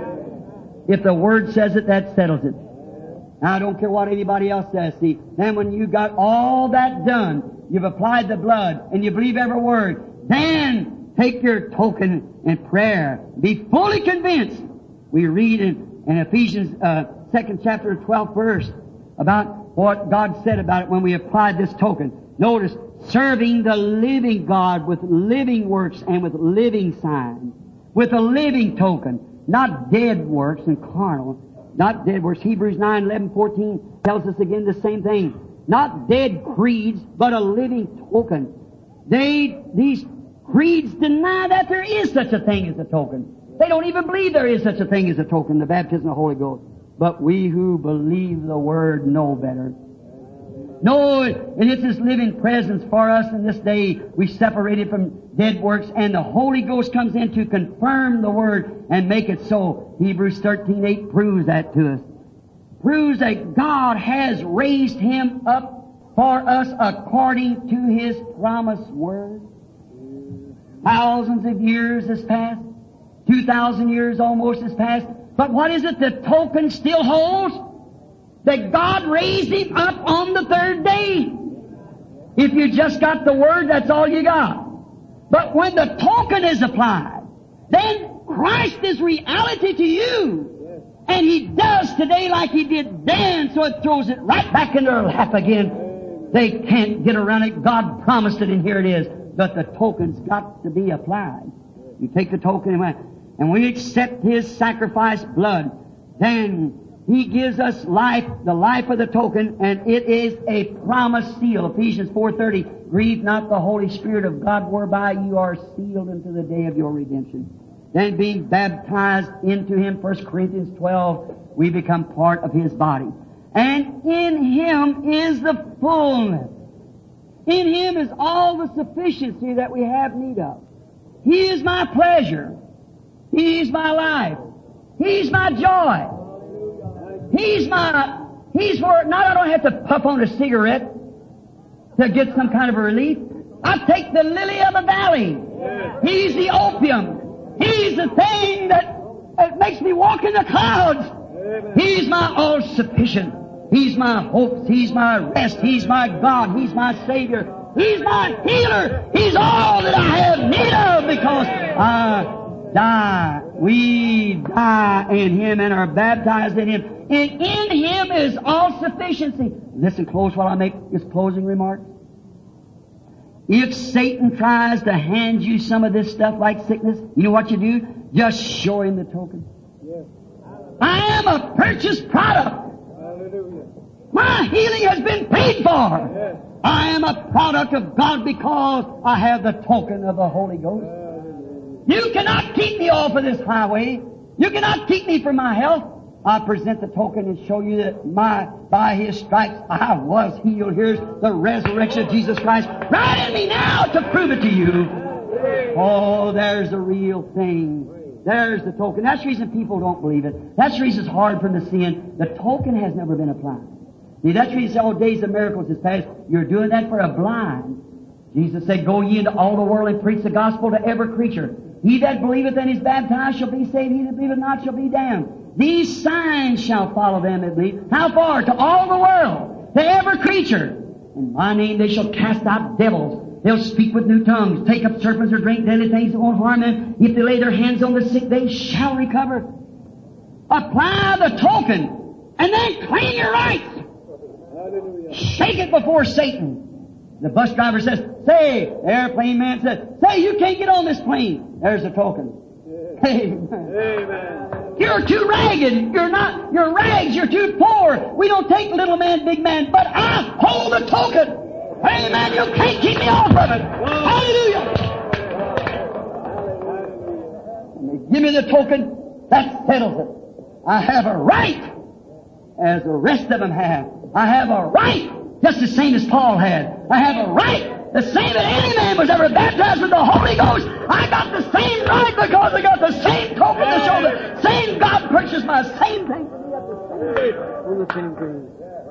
If the Word says it, that settles it. Now, I don't care what anybody else says. See, then when you got all that done, you've applied the blood, and you believe every word, then take your token in prayer. Be fully convinced. We read in, in Ephesians uh, second chapter, twelfth verse, about what God said about it when we applied this token. Notice, serving the living God with living works and with living signs, with a living token, not dead works and carnal. Not dead works. Hebrews nine, eleven, fourteen tells us again the same thing. Not dead creeds, but a living token. They, these creeds deny that there is such a thing as a token. They don't even believe there is such a thing as a token, the baptism of the Holy Ghost. But we who believe the Word know better. No, and it's His living presence for us in this day. We separated from dead works, and the Holy Ghost comes in to confirm the Word and make it so. Hebrews thirteen eight proves that to us. Proves that God has raised Him up for us according to His promised Word. Thousands of years has passed. Two thousand years almost has passed. But what is it the token still holds? That God raised Him up on the third day. If you just got the Word, that's all you got. But when the token is applied, then Christ is reality to you. And He does today like He did then, so it throws it right back in their lap again. They can't get around it. God promised it, and here it is. But the token's got to be applied. You take the token and and we accept His sacrifice blood, then He gives us life, the life of the token, and it is a promise seal. Ephesians four thirty, grieve not the Holy Spirit of God, whereby you are sealed unto the day of your redemption. Then being baptized into Him, First Corinthians twelve, we become part of His body. And in Him is the fullness. In Him is all the sufficiency that we have need of. He is my pleasure. He's my life. He's my joy. He's my, He's for, not I don't have to puff on a cigarette to get some kind of a relief. I take the lily of the valley. He's the opium. He's the thing that, that makes me walk in the clouds. He's my all-sufficient. He's my hope. He's my rest. He's my God. He's my Savior. He's my healer. He's all that I have need of because I die. We die in Him and are baptized in Him. And in Him is all sufficiency. Listen close while I make this closing remark. If Satan tries to hand you some of this stuff like sickness, you know what you do? Just show him the token. Yes. I am a purchased product. Hallelujah. My healing has been paid for. Yes. I am a product of God because I have the token of the Holy Ghost. Hallelujah. You cannot keep me off of this highway. You cannot keep me from my health. I present the token and show you that my, by His stripes I was healed. Here's the resurrection of Jesus Christ right in me now to prove it to you. Oh, there's the real thing. There's the token. That's the reason people don't believe it. That's the reason it's hard for them to see it. The token has never been applied. See, that's the reason all days of miracles is past. You're doing that for a blind. Jesus said, go ye into all the world and preach the gospel to every creature. He that believeth and is baptized shall be saved. He that believeth not shall be damned. These signs shall follow them that believe. How far? To all the world. To every creature. In my name they shall cast out devils. They'll speak with new tongues. Take up serpents or drink deadly things that won't harm them. If they lay their hands on the sick, they shall recover. Apply the token. And then claim your rights. Hallelujah. Shake it before Satan. The bus driver says, say, the airplane man says, say, you can't get on this plane. There's the token. Amen. Amen. You're too ragged. You're not, you're rags. You're too poor. We don't take little man, big man, but I hold the token. Amen. You can't keep me off of it. Hallelujah. Give me the token. That settles it. I have a right, as the rest of them have. I have a right, just the same as Paul had. I have a right, the same that any man was ever baptized with the Holy Ghost. I got the same right because I got the same token to show the same God purchased my same thing. On the same thing.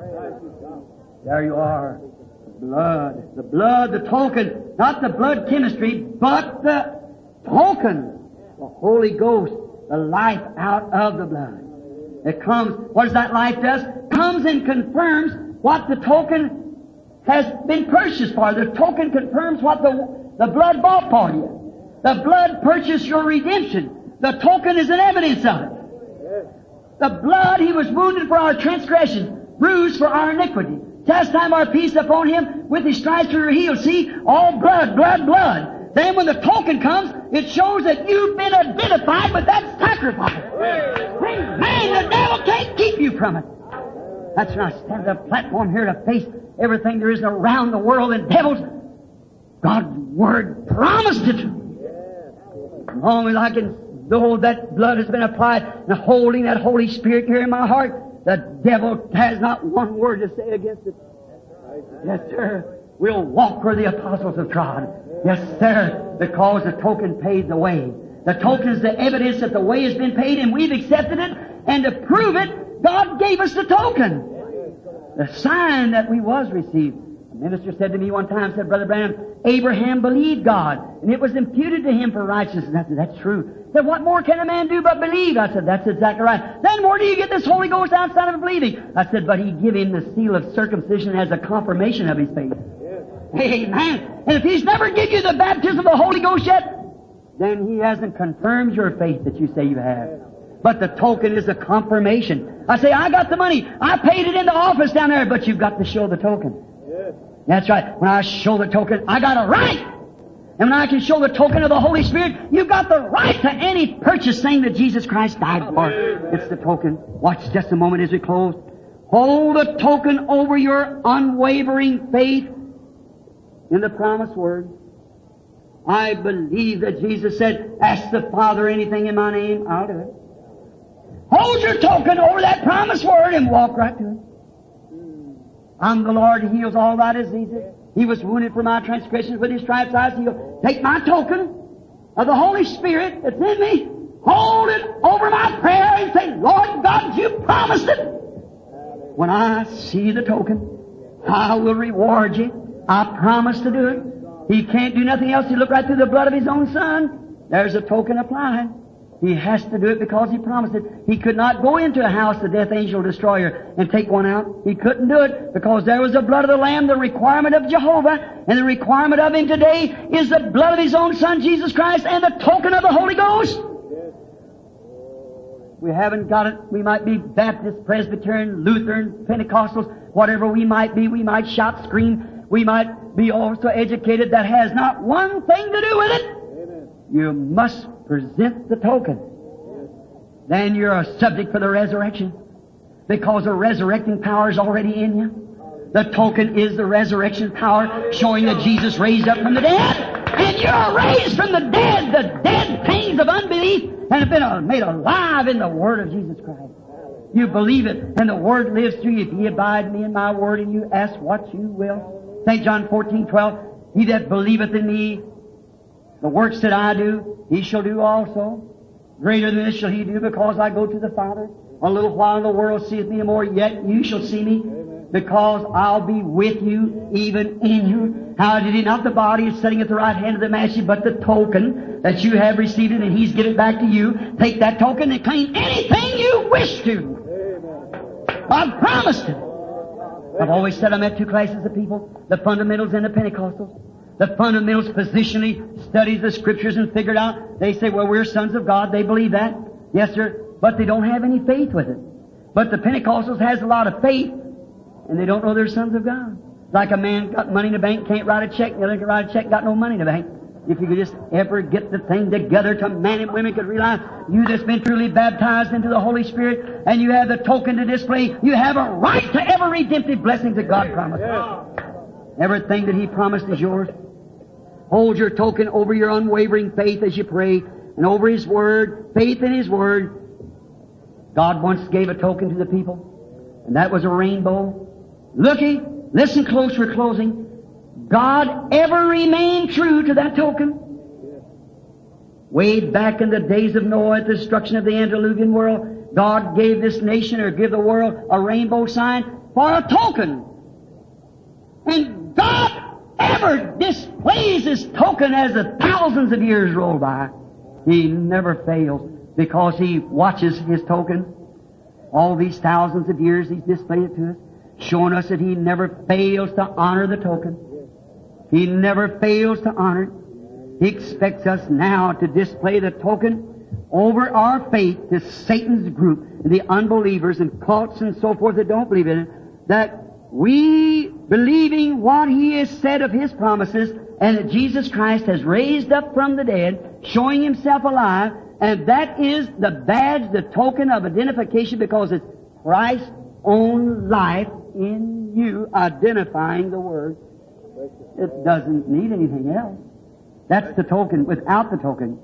There you are. The blood. The blood, the token. Not the blood chemistry, but the token. The Holy Ghost. The life out of the blood. It comes, what does that life does? Comes and confirms what the token has been purchased for. The token confirms what the, the blood bought for you. The blood purchased your redemption. The token is an evidence of it. The blood, He was wounded for our transgressions, bruised for our iniquity. Chastisement our peace upon Him, with His stripes we were healed. See, all blood, blood, blood. Then when the token comes, it shows that you've been identified with that sacrifice. Man, the devil can't keep you from it. That's when I stand on the platform here to face everything there is around the world and devils. God's Word promised it to me. As long as I can know that blood has been applied and holding that Holy Spirit here in my heart, the devil has not one word to say against it. Yes, sir. We'll walk where the apostles have trod. Yes, sir. Because the token paid the way. The token is the evidence that the way has been paid and we've accepted it. And to prove it, God gave us the token. The sign that we was received. A minister said to me one time, said, Brother Branham, Abraham believed God, and it was imputed to him for righteousness. I said, that's true. He said, what more can a man do but believe? I said, that's exactly right. Then where do you get this Holy Ghost outside of believing? I said, but He give him the seal of circumcision as a confirmation of his faith. Amen. And if He's never give you the baptism of the Holy Ghost yet, then He hasn't confirmed your faith that you say you have. But the token is a confirmation. I say, I got the money. I paid it in the office down there, but you've got to show the token. Yes. That's right. When I show the token, I got a right. And when I can show the token of the Holy Spirit, you've got the right to any purchase thing that Jesus Christ died for. It's the token. Watch just a moment as we close. Hold the token over your unwavering faith in the promised word. I believe that Jesus said, ask the Father anything in my name, I'll do it. Hold your token over that promised word and walk right to it. I'm the Lord who heals all thy diseases. He was wounded for my transgressions, with his stripes I was healed. Take my token of the Holy Spirit that's in me, hold it over my prayer and say, Lord God, you promised it. When I see the token, I will reward you. I promise to do it. He can't do nothing else. He look right through the blood of his own Son. There's a token applied. He has to do it because he promised it. He could not go into a house, the death angel destroyer, and take one out. He couldn't do it because there was the blood of the Lamb, the requirement of Jehovah, and the requirement of him today is the blood of his own Son, Jesus Christ, and the token of the Holy Ghost. We haven't got it. We might be Baptist, Presbyterian, Lutheran, Pentecostals, whatever we might be. We might shout, scream. We might be also educated. That has not one thing to do with it. Amen. You must present the token. Yes. Then you're a subject for the resurrection, because the resurrecting power is already in you. The token is the resurrection power, showing that Jesus raised up from the dead, and you're raised from the dead, the dead pains of unbelief, and have been made alive in the Word of Jesus Christ. You believe it, and the Word lives through you. If ye abide in me in my Word, and you ask what you will. Saint John fourteen twelve, he that believeth in me, the works that I do, he shall do also. Greater than this shall he do, because I go to the Father. A little while the world seeth me no more, yet you shall see me, because I'll be with you, even in you. How did he not the body is sitting at the right hand of the Master, but the token that you have received it, and he's given it back to you. Take that token and claim anything you wish to. I've promised it. I've always said I met two classes of people, the fundamentals and the Pentecostals. The fundamentals positionally studies the Scriptures and figured out, they say, well, we're sons of God. They believe that. Yes, sir. But they don't have any faith with it. But the Pentecostals has a lot of faith, and they don't know they're sons of God. Like a man got money in the bank, can't write a check. The other can write a check, got no money in the bank. If you could just ever get the thing together to man and women could realize you that's been truly baptized into the Holy Spirit and you have the token to display, you have a right to every redemptive blessing that God promised. Everything that He promised is yours. Hold your token over your unwavering faith as you pray, and over His Word, faith in His Word. God once gave a token to the people, and that was a rainbow. Looky, listen close, we're closing. God ever remained true to that token. Way back in the days of Noah, at the destruction of the antediluvian world, God gave this nation, or give the world, a rainbow sign for a token. And God ever displays His token as the thousands of years roll by. He never fails, because He watches His token. All these thousands of years He's displayed it to us, showing us that He never fails to honor the token. He never fails to honor it. He expects us now to display the token over our faith to Satan's group, and the unbelievers and cults and so forth that don't believe in it, that we, believing what He has said of His promises, and that Jesus Christ has raised up from the dead, showing Himself alive, and that is the badge, the token of identification, because it's Christ's own life in you identifying the Word. It doesn't need anything else. That's the token. Without the token,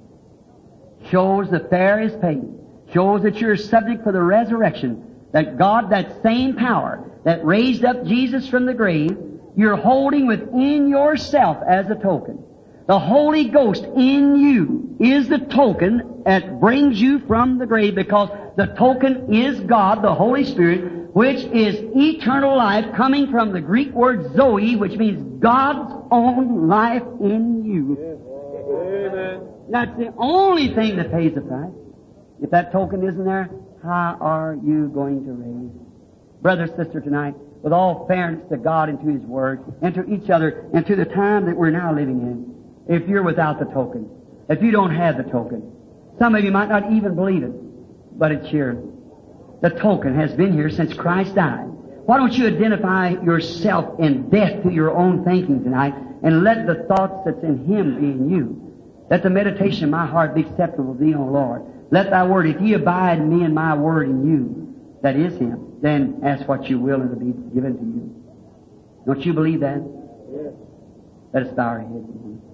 shows the fare is paid. Shows that you're subject for the resurrection. That God, that same power that raised up Jesus from the grave, you're holding within yourself as a token. The Holy Ghost in you is the token that brings you from the grave, because the token is God, the Holy Spirit, which is eternal life, coming from the Greek word Zoe, which means God's own life in you. Amen. That's the only thing that pays the price. If that token isn't there, how are you going to raise? Brother, sister, tonight, with all fairness to God and to His Word, and to each other, and to the time that we're now living in, if you're without the token, if you don't have the token, some of you might not even believe it. but it's here. The token has been here since Christ died. Why don't you identify yourself in death to your own thinking tonight and let the thoughts that's in Him be in you. Let the meditation of my heart be acceptable to Thee, O Lord. Let Thy word, if Ye abide in me and my word in you, that is Him, then ask what you will and it will be given to you. Don't you believe that? Yes. Let us bow our heads.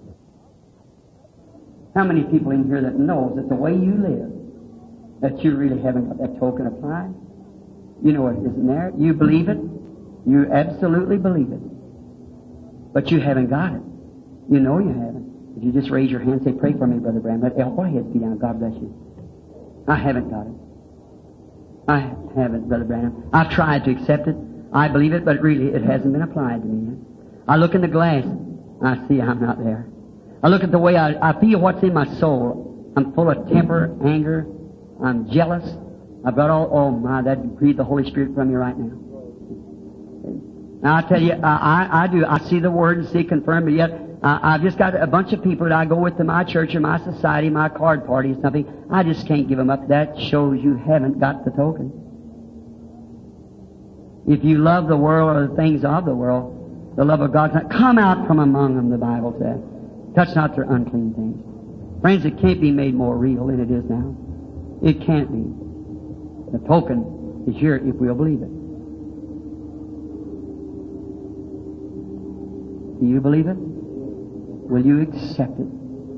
How many people in here that knows that the way you live, that you really haven't got that token applied? You know it isn't there. You believe it. You absolutely believe it. But you haven't got it. You know you haven't. If you just raise your hand and say, pray for me, Brother Branham, let all heads be down. God bless you. I haven't got it. I haven't, Brother Branham. I've tried to accept it. I believe it, but really it hasn't been applied to me yet. I look in the glass. I see I'm not there. I look at the way I, I feel what's in my soul. I'm full of temper, anger. I'm jealous. I've got all, oh my, that breathe the Holy Spirit from you right now. Now I tell you, I, I, I do, I see the Word and see it confirmed, but yet uh, I've just got a bunch of people that I go with to my church or my society, my card party or something. I just can't give them up. That shows you haven't got the token. If you love the world or the things of the world, the love of God's not, come out from among them, the Bible says. Touch not their unclean things. Friends, it can't be made more real than it is now. It can't be. The token is here if we'll believe it. Do you believe it? Will you accept it?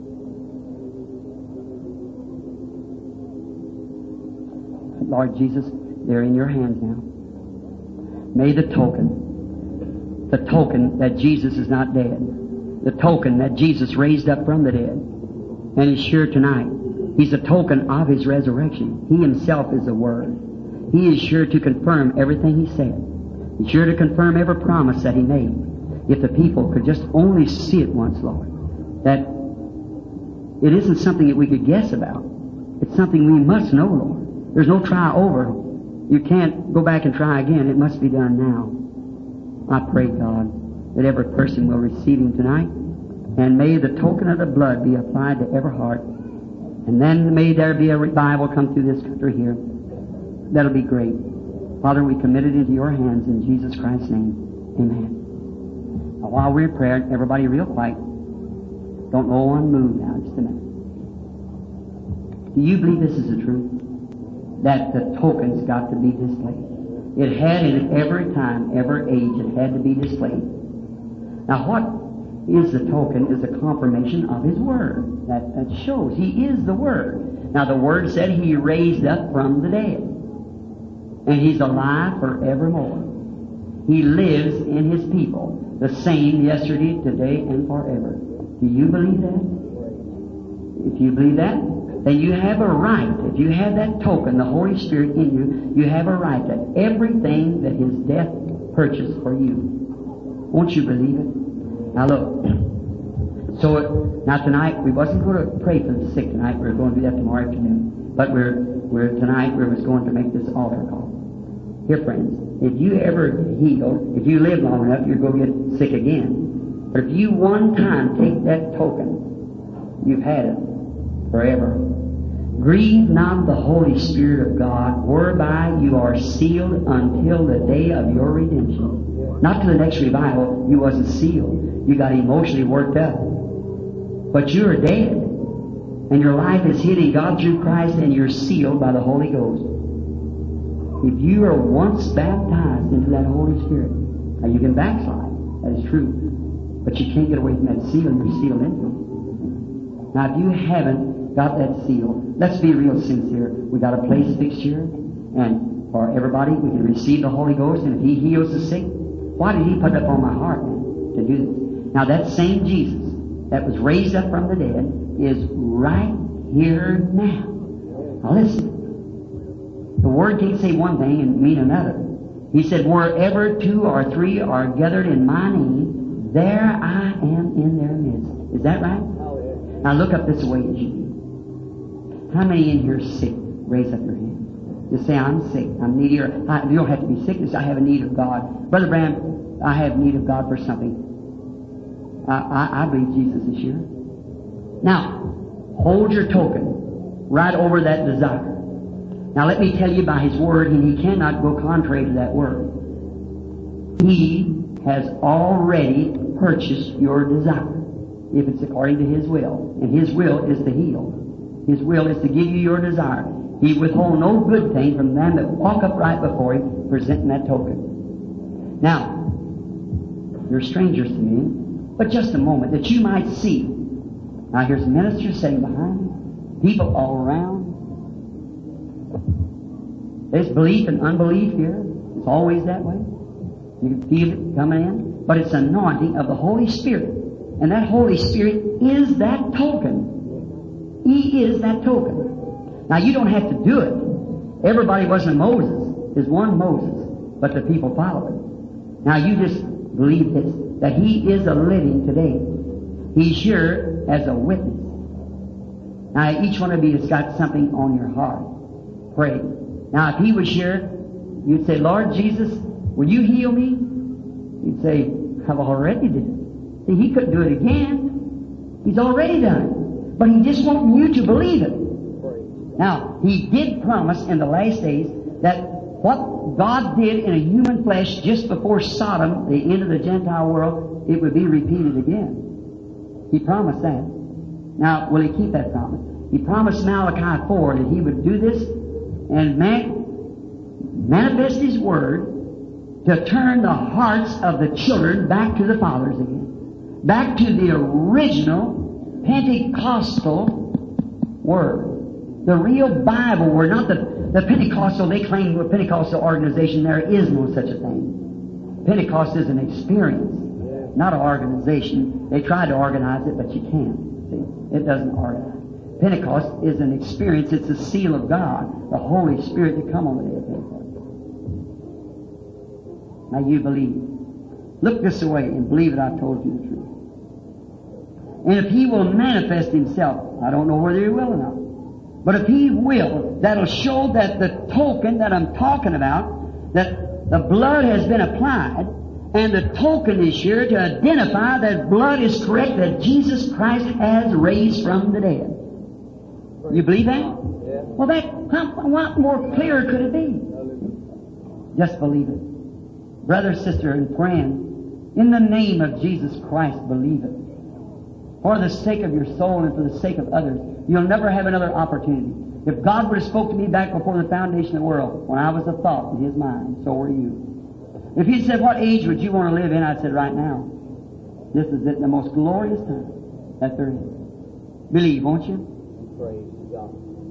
Lord Jesus, they're in your hands now. May the token, the token that Jesus is not dead, the token that Jesus raised up from the dead, and He's sure tonight. He's a token of His resurrection. He Himself is the Word. He is sure to confirm everything He said. He's sure to confirm every promise that He made. If the people could just only see it once, Lord, that it isn't something that we could guess about. It's something we must know, Lord. There's no try over. You can't go back and try again. It must be done now. I pray, God, that every person will receive Him tonight, and may the token of the blood be applied to every heart. And then may there be a revival come through this country here. That'll be great. Father, we commit it into your hands in Jesus Christ's name. Amen. Now, while we're praying, everybody real quiet. Don't no one move now, just a minute. Do you believe this is the truth? That the token's got to be displayed. It had in every time, every age, it had to be displayed. Now what is the token is a confirmation of His Word. That, that shows He is the Word. Now the Word said He raised up from the dead. And He's alive forevermore. He lives in His people, the same yesterday, today, and forever. Do you believe that? If you believe that, then you have a right. If you have that token, the Holy Spirit in you, you have a right to everything that His death purchased for you. Won't you believe it? Now look. So it, now tonight we wasn't going to pray for the sick tonight. We were going to do that tomorrow afternoon. But we're we're tonight we was going to make this altar call. Here, friends, if you ever heal, if you live long enough, you're going to get sick again. But if you one time take that token, you've had it forever. Grieve not the Holy Spirit of God, whereby you are sealed until the day of your redemption. Not to the next revival, you wasn't sealed. You got emotionally worked up. But you're dead. And your life is hid in God through Christ, and you're sealed by the Holy Ghost. If you are once baptized into that Holy Spirit, now you can backslide, that is true, but you can't get away from that seal you're sealed into. Now if you haven't got that seal, let's be real sincere. We got a place fixed here, and for everybody, we can receive the Holy Ghost, and if He heals the sick, why did He put it up on my heart to do this? Now that same Jesus that was raised up from the dead is right here now. Now listen. The Word can't say one thing and mean another. He said, wherever two or three are gathered in my name, there I am in their midst. Is that right? Now look up this way as you do. How many in here are sick? Raise up your hand. Just say, I'm sick. I'm needy. Or, I, you don't have to be sick. Just, I have a need of God. Brother Branham, I have need of God for something. I, I, I believe Jesus is here. Now, hold your token right over that desire. Now let me tell you by His Word, and He cannot go contrary to that Word. He has already purchased your desire, if it's according to His will. And His will is to heal. His will is to give you your desire. He withhold no good thing from them that walk upright before Him, presenting that token. Now, you're strangers to me, but just a moment, that you might see. Now here's ministers sitting behind me, people all around. There's belief and unbelief here. It's always that way. You can feel it coming in. But it's anointing of the Holy Spirit. And that Holy Spirit is that token. He is that token. Now you don't have to do it. Everybody wasn't Moses. There's one Moses. But the people followed him. Now you just believe this, that He is a living today. He's here as a witness. Now each one of you has got something on your heart. Pray. Now if He was here, you'd say, Lord Jesus, will You heal me? You'd say, I've already did it. See, He couldn't do it again. He's already done it. But He just wants you to believe it. Now, He did promise in the last days that what God did in a human flesh just before Sodom, the end of the Gentile world, it would be repeated again. He promised that. Now, will He keep that promise? He promised Malachi four that He would do this and man, manifest His Word to turn the hearts of the children back to the fathers again. Back to the original Pentecostal Word. The real Bible Word, not the, the Pentecostal, they claim we're a Pentecostal organization. There is no such a thing. Pentecost is an experience, not an organization. They try to organize it, but you can't. See, it doesn't organize. Pentecost is an experience. It's the seal of God, the Holy Spirit to come on the day of Pentecost. Now you believe. Look this way and believe that I've told you the truth. And if He will manifest Himself, I don't know whether He will or not. But if He will, that'll show that the token that I'm talking about, that the blood has been applied, and the token is here to identify that blood is correct, that Jesus Christ has raised from the dead. You believe that? Well, that, how, what more clear could it be? Just believe it. Brother, sister, and friend, in the name of Jesus Christ, believe it. For the sake of your soul and for the sake of others, you'll never have another opportunity. If God would have spoke to me back before the foundation of the world, when I was a thought in His mind, so were you. If He said, what age would you want to live in? I said, right now. This is it, the most glorious time that there is. Believe, won't you? Praise God.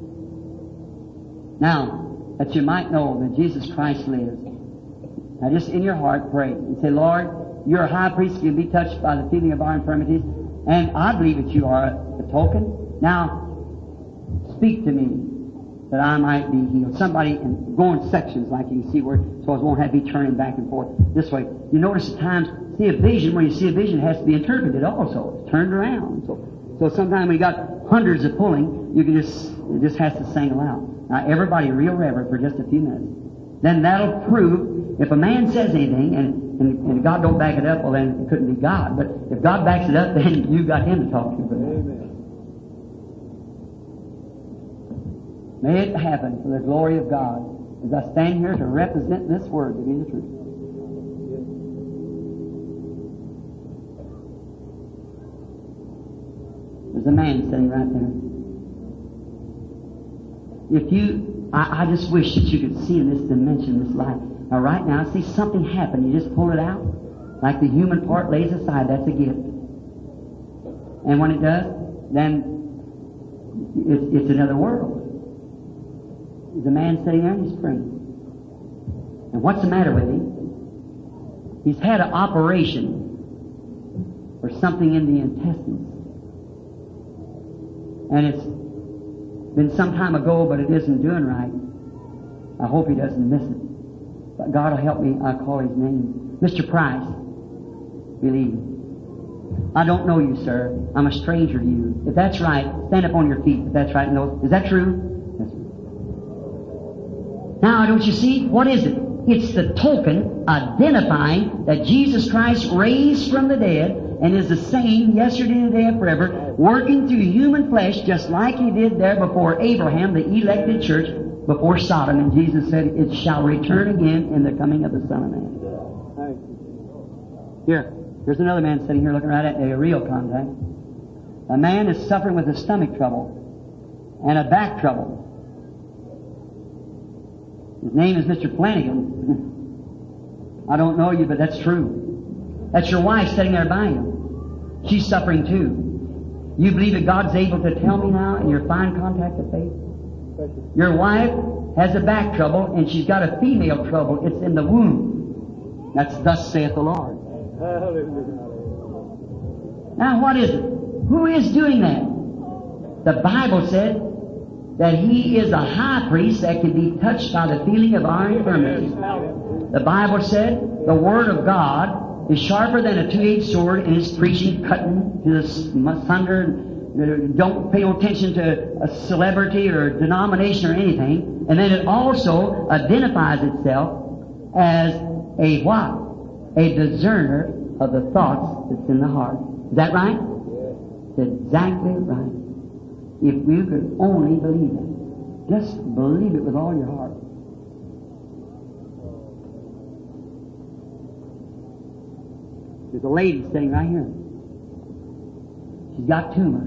Now, that you might know that Jesus Christ lives. Now just in your heart, pray and say, Lord, You're a high priest, you'll be touched by the feeling of our infirmities. And I believe that You are a token. Now, speak to me that I might be healed. Somebody, and go in sections like you can see where, so it won't have to be turning back and forth this way. You notice at times, see a vision, when you see a vision, it has to be interpreted also. It's turned around. So, so sometimes we got hundreds of pulling, you can just, it just has to sing aloud. Now, everybody real reverent for just a few minutes. Then that'll prove, if a man says anything, and, and, and God don't back it up, well then it couldn't be God. But if God backs it up, then you got Him to talk to. Amen. May it happen for the glory of God as I stand here to represent this Word to be the truth. There's a man sitting right there. If you, I, I just wish that you could see in this dimension, this life. Now right now, I see something happen. You just pull it out. Like the human part lays aside, that's a gift. And when it does, then it's, it's another world. There's a man sitting there and he's praying. And what's the matter with him? He's had an operation for something in the intestines. And it's been some time ago, but it isn't doing right. I hope he doesn't miss it. But God will help me. I'll call his name. Mister Price, believe. I don't know you, sir. I'm a stranger to you. If that's right, stand up on your feet. If that's right, no. Is that true? That's right. Now, don't you see? What is it? It's the token identifying that Jesus Christ raised from the dead and is the same yesterday, today, and forever, working through human flesh just like He did there before Abraham, the elected church. before Sodom, and Jesus said, it shall return again in the coming of the Son of Man. Here, here's another man sitting here looking right at me, a real contact. A man is suffering with a stomach trouble and a back trouble. His name is Mister Flanagan. I don't know you, but that's true. That's your wife sitting there by you. She's suffering too. You believe that God's able to tell me now in your fine contact of faith? Your wife has a back trouble and she's got a female trouble. It's in the womb. That's thus saith the Lord. Now what is it? Who is doing that? The Bible said that He is a high priest that can be touched by the feeling of our infirmities. The Bible said the Word of God is sharper than a two-edged sword, and is preaching, cutting to the thunder. Don't pay no attention to a celebrity or a denomination or anything. And then it also identifies itself as a what? A discerner of the thoughts that's in the heart. Is that right? That's exactly right. If you could only believe it. Just believe it with all your heart. There's a lady sitting right here. She's got tumors.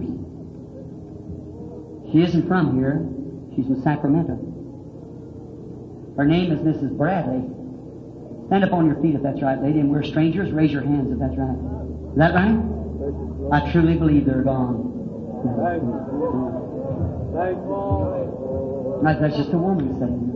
She isn't from here. She's from Sacramento. Her name is Missus Bradley. Stand up on your feet if that's right, lady. And we're strangers. Raise your hands if that's right. Is that right? I truly believe they're gone. Right, that's just a woman sitting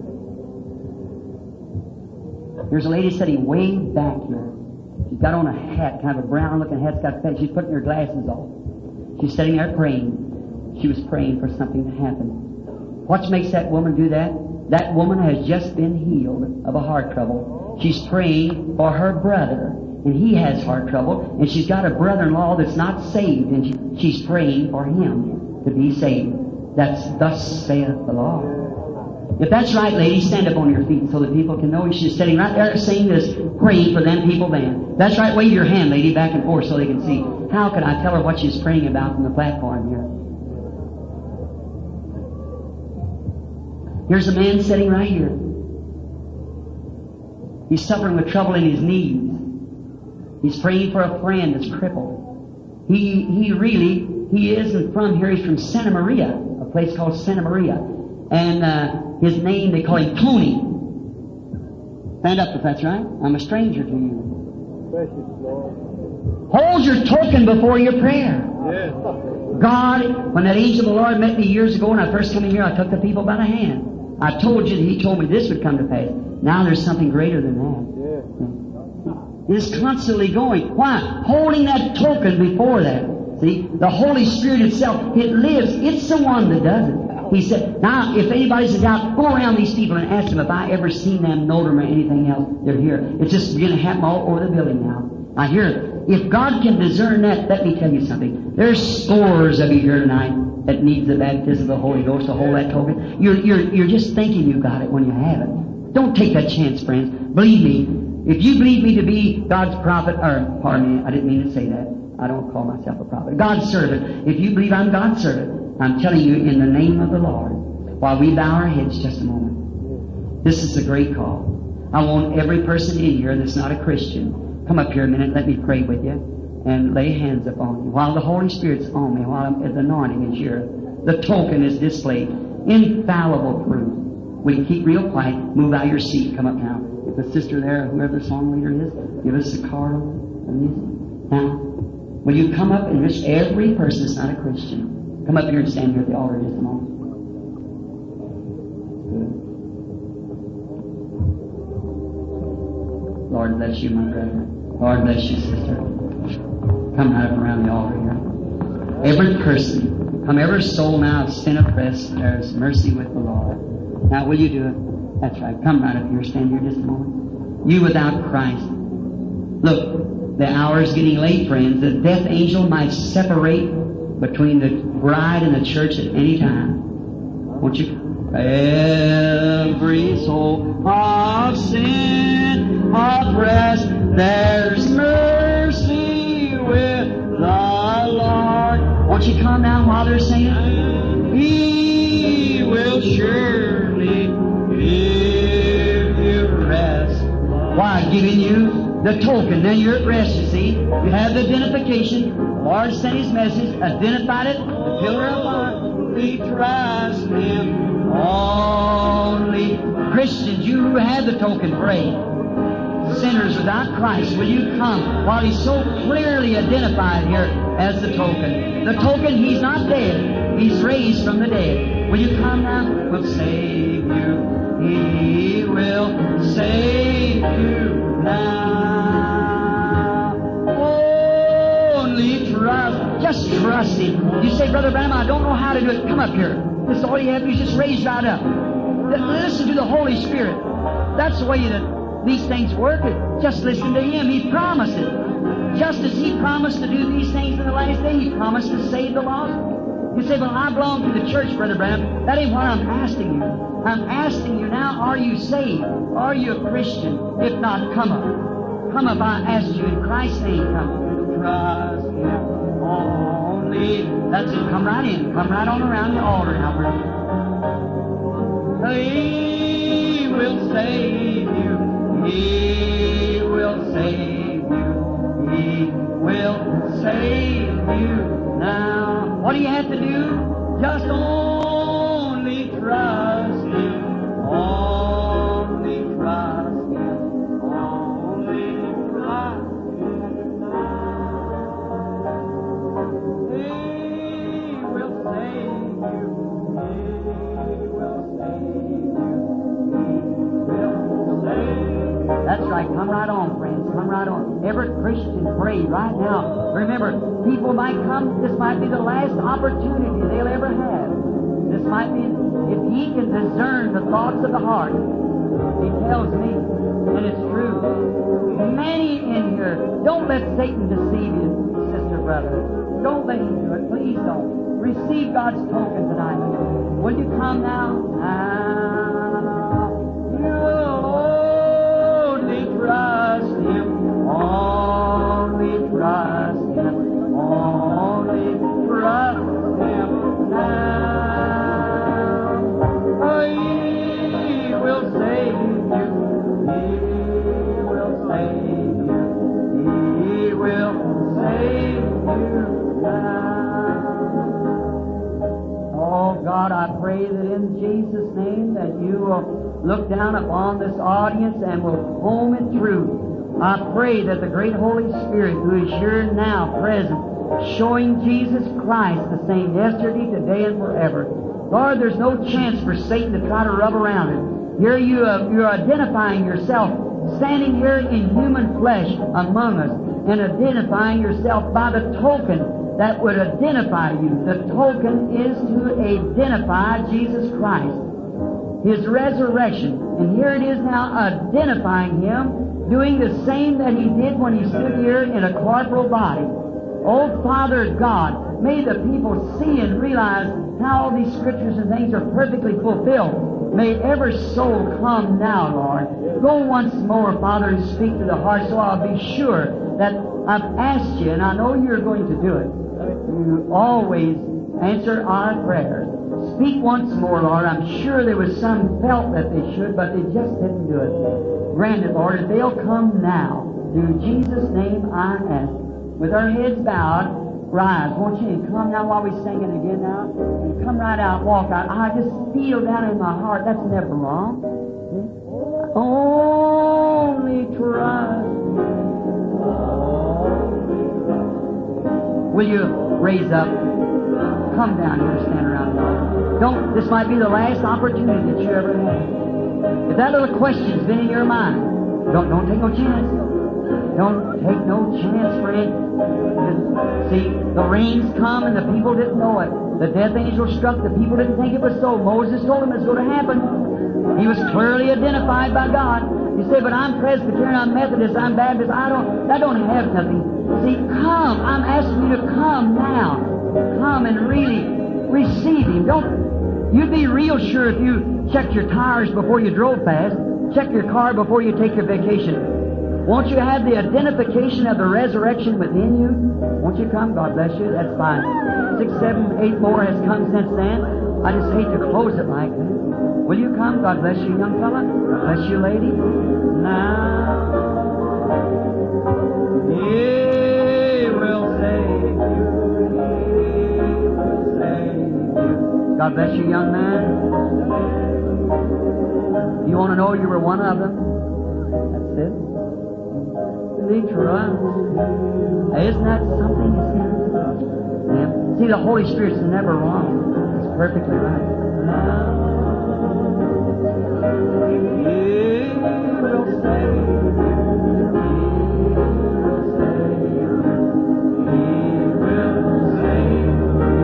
here. Here's a lady sitting way back here. She's got on a hat, kind of a brown-looking hat. She's got, she's putting her glasses off. She's sitting there praying. She was praying for something to happen. What makes that woman do that? That woman has just been healed of a heart trouble. She's praying for her brother, and he has heart trouble. And she's got a brother-in-law that's not saved, and she, she's praying for him to be saved. That's thus saith the Lord. If that's right, ladies, stand up on your feet so that people can know. She's sitting right there saying this, praying for them people then. That's right, wave your hand, lady, back and forth so they can see. How can I tell her what she's praying about from the platform here? Here's a man sitting right here. He's suffering with trouble in his knees. He's praying for a friend that's crippled. He he really, he isn't from here. He's from Santa Maria, a place called Santa Maria. And uh, his name, they call him Tony. Stand up if that's right. I'm a stranger to you. Hold your token before your prayer. Yes. God, when that angel of the Lord met me years ago when I first came in here, I took the people by the hand. I told you that He told me this would come to pass. Now there's something greater than that. It is constantly going. Why? Holding that token before that. See, the Holy Spirit itself, it lives. It's the one that does it. He said, now, if anybody's in doubt, go around these people and ask them if I ever seen them, know them, or anything else. They're here. It's just beginning to happen all over the building now. I hear it. If God can discern that, let me tell you something. There's scores of you here tonight that needs the baptism of the Holy Ghost to hold that token. You're, you're, you're just thinking you got it when you have it. Don't take that chance, friends. Believe me. If you believe me to be God's prophet, or, pardon me, I didn't mean to say that. I don't call myself a prophet. God's servant. If you believe I'm God's servant, I'm telling you in the name of the Lord, while we bow our heads just a moment, this is a great call. I want every person in here that's not a Christian, come up here a minute, let me pray with you, and lay hands upon you. While the Holy Spirit's on me, while the anointing is here, the token is displayed. Infallible proof. We can keep real quiet, move out of your seat, come up now. If the sister there, whoever the song leader is, give us a card. Now, will you come up and wish every person that's not a Christian? Come up here and stand here at the altar just a moment. Good. Lord bless you, my brother. Lord bless you, sister. Come right up around the altar here. Every person, come every soul now of sin oppressed, there's mercy with the Lord. Now will you do it? That's right. Come right up here, stand here just a moment. You without Christ. Look, the hour is getting late, friends. The death angel might separate between the bride and the church at any time. Won't you? Every soul of sin oppressed, there's mercy with the Lord. Won't you come down while they're singing? He will surely receiving you, the token. Then you're at rest, you see. You have the identification. The Lord sent His message, identified it, the pillar of fire. We trust Him only. Christians, you have the token. Pray. Sinners without Christ, will you come? While He's so clearly identified here as the token. The token, He's not dead. He's raised from the dead. Will you come now? We'll save you. He will save you now. Only trust. Just trust Him. You say, Brother Branham, I don't know how to do it. Come up here. This is all you have to do is just raise right up. Listen to the Holy Spirit. That's the way that these things work. Just listen to Him. He promised it. Just as He promised to do these things in the last day, He promised to save the lost. You say, well, I belong to the church, Brother Branham. That ain't what I'm asking you. I'm asking you now, are you saved? Are you a Christian? If not, come up. Come up, I ask you in Christ's name, come. Trust Him only. That's it. Come right in. Come right on around the altar now, brother. He will save you. He will save you. He will save you now. What do you have to do? Just only trust Him. Only trust Him. Only trust Him. He will save you. He will save you. He will save you. That's right. Come right on, friends. Come right on. Every Christian pray right now. Remember, people might come. This might be the last opportunity they'll ever have. This might be, if He can discern the thoughts of the heart. He tells me, and it's true. Many in here, don't let Satan deceive you, sister, brother. Don't let him do it. Please don't. Receive God's token tonight. Will you come now? Now. You trust Him, only trust Him, only trust Him now. He will save you, He will save you, He will save you now. Oh God, I pray that in Jesus' name that you will look down upon this audience and will comb it through. I pray that the great Holy Spirit, who is here now present, showing Jesus Christ the same yesterday, today, and forever. Lord, there's no chance for Satan to try to rub around it. Here you, uh, you're identifying yourself, standing here in human flesh among us, and identifying yourself by the token that would identify you. The token is to identify Jesus Christ, His resurrection. And here it is now identifying Him, doing the same that He did when He stood here in a corporal body. Oh, Father God, may the people see and realize how all these scriptures and things are perfectly fulfilled. May every soul come now, Lord. Go once more, Father, and speak to the heart so I'll be sure that I've asked you, and I know you're going to do it. You always answer our prayers. Speak once more, Lord. I'm sure there was some felt that they should, but they just didn't do it. Grant it, Lord, if they'll come now. In Jesus' name I ask. With our heads bowed, rise, won't you? And come now while we sing it again now. And come right out, walk out. I just feel down in my heart. That's never wrong. Only trust. Will you raise up? Come down here and stand around. Don't, this might be the last opportunity that you ever have. If that little question's been in your mind, don't, don't take no chance. Don't take no chance, friend. See, the rains come and the people didn't know it. The death angel struck, the people didn't think it was so. Moses told them it's going to happen. He was clearly identified by God. You say, but I'm Presbyterian, I'm Methodist, I'm Baptist, I don't, that don't have nothing. See, come. I'm asking you to come now. Come and really receive Him. Don't, you'd be real sure if you checked your tires before you drove fast, check your car before you take your vacation. Won't you have the identification of the resurrection within you? Won't you come? God bless you. That's fine. Six, seven, eight more has come since then. I just hate to close it like that. Will you come? God bless you, young fella. God bless you, lady. Now. He will save you. He will save you. God bless you, young man. You want to know you were one of them? That's it. They trust. Isn't that something you see? Yeah. See, the Holy Spirit's never wrong. It's perfectly right. He will save you. He will save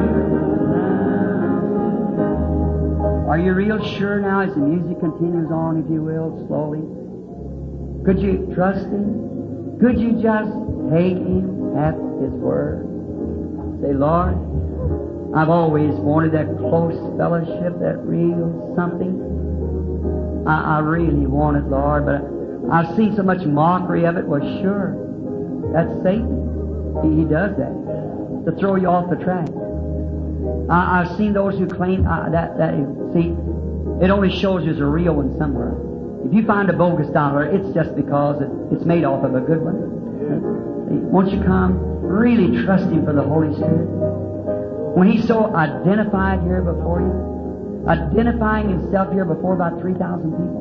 you. Are you real sure now as the music continues on, if you will, slowly? Could you trust Him? Could you just take Him at His word? Say, Lord, I've always wanted that close fellowship, that real something. I, I really want it, Lord, but I've seen so much mockery of it. Well, sure, that's Satan. He, he does that to throw you off the track. I, I've seen those who claim uh, that, that, see, it only shows there's a real one somewhere. If you find a bogus dollar, it's just because it, it's made off of a good one. See, won't you come? Really trust Him for the Holy Spirit. When He's so identified here before you, identifying Himself here before about three thousand people.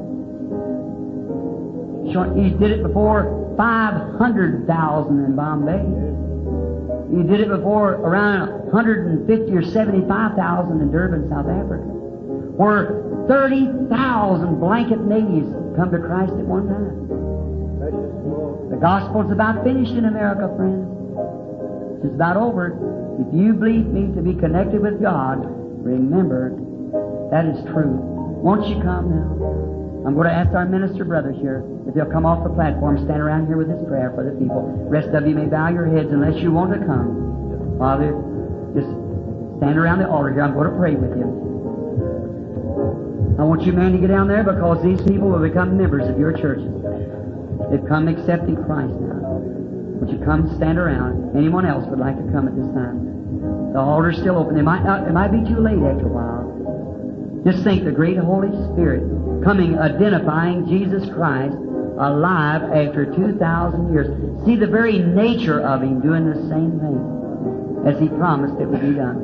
He did it before five hundred thousand in Bombay. He did it before around one hundred fifty or seventy-five thousand in Durban, South Africa, where thirty thousand blanket natives come to Christ at one time. The gospel's about finished in America, friends. It's about over. If you believe me to be connected with God, remember, that is true. Won't you come now? I'm going to ask our minister brothers here if they'll come off the platform, stand around here with this prayer for the people. The rest of you may bow your heads unless you want to come. Father, just stand around the altar here. I'm going to pray with you. I want you, man, to get down there because these people will become members of your churches. They've come accepting Christ now. Would you come stand around? Anyone else would like to come at this time? The altar's still open. It might not, it might be too late after a while. Just think the great Holy Spirit coming, identifying Jesus Christ alive after two thousand years. See the very nature of Him doing the same thing as He promised it would be done.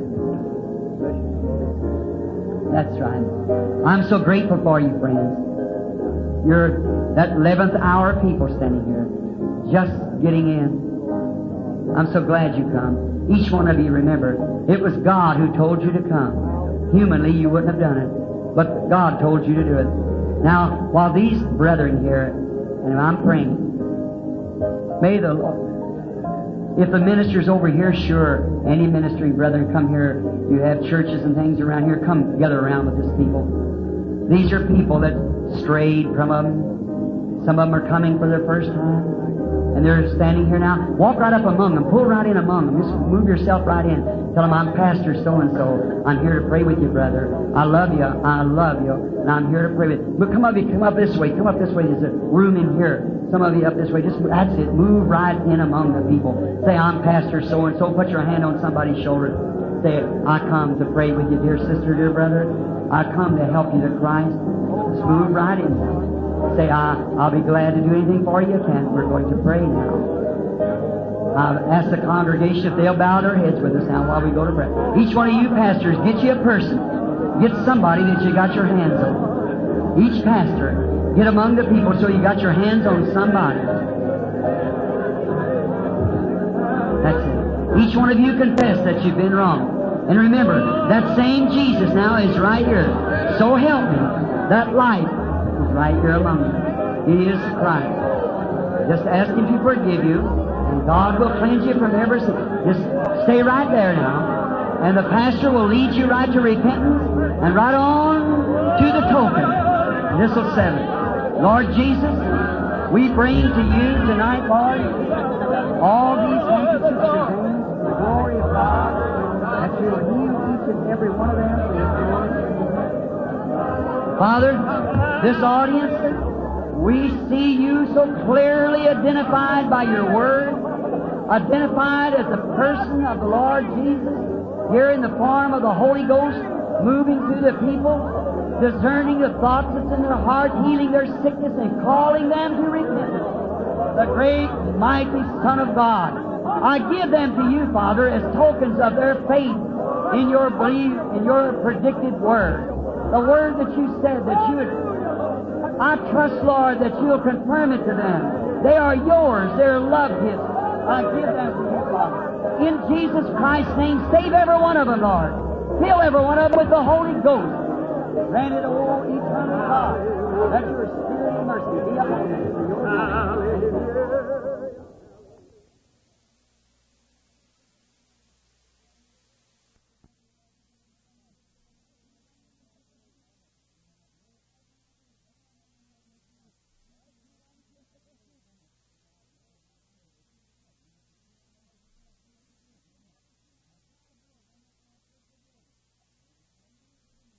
That's right. I'm so grateful for you, friends. You're that eleventh hour people standing here, just getting in. I'm so glad you come. Each one of you, remember, it was God who told you to come. Humanly, you wouldn't have done it, but God told you to do it. Now, while these brethren here, and I'm praying, may the Lord, if the minister's over here, sure, any ministry brethren come here, you have churches and things around here, come together around with this people. These are people that strayed from them. Some of them are coming for their first time. And they're standing here now. Walk right up among them. Pull right in among them. Just move yourself right in. Tell them, I'm Pastor so-and-so. I'm here to pray with you, brother. I love you. I love you. And I'm here to pray with you. But come up, come up this way. Come up this way. There's a room in here. Some of you up this way. Just, that's it. Move right in among the people. Say, I'm Pastor so-and-so. Put your hand on somebody's shoulder. Say, I come to pray with you, dear sister, dear brother. I come to help you to Christ. Just move right in. Say, I, I'll be glad to do anything for you. Can we're going to pray now. I'll ask the congregation if they'll bow their heads with us now while we go to pray. Each one of you pastors, get you a person. Get somebody that you got your hands on. Each pastor, get among the people so you got your hands on somebody. That's it. Each one of you confess that you've been wrong. And remember, that same Jesus now is right here. So help me. That light is right here among you. He is Christ. Just ask Him to forgive you, and God will cleanse you from every sin. Just stay right there now, and the pastor will lead you right to repentance and right on to the token. And this will settle it. Lord Jesus, we bring to you tonight, Lord, all these handkerchiefs and things, the glory of God, that you will heal each and every one of them for your glory. Father, this audience, we see you so clearly identified by your word, identified as the person of the Lord Jesus, here in the form of the Holy Ghost, moving through the people, discerning the thoughts that's in their heart, healing their sickness, and calling them to repentance. the great, mighty Son of God. I give them to you, Father, as tokens of their faith in your belief, in your predicted word. The word that you said that you would, I trust, Lord, that you'll confirm it to them. They are yours. They're loved gifts. I give them to you, Father. In Jesus Christ's name, save every one of them, Lord. Fill every one of them with the Holy Ghost. Grant it, O eternal God, that your Spirit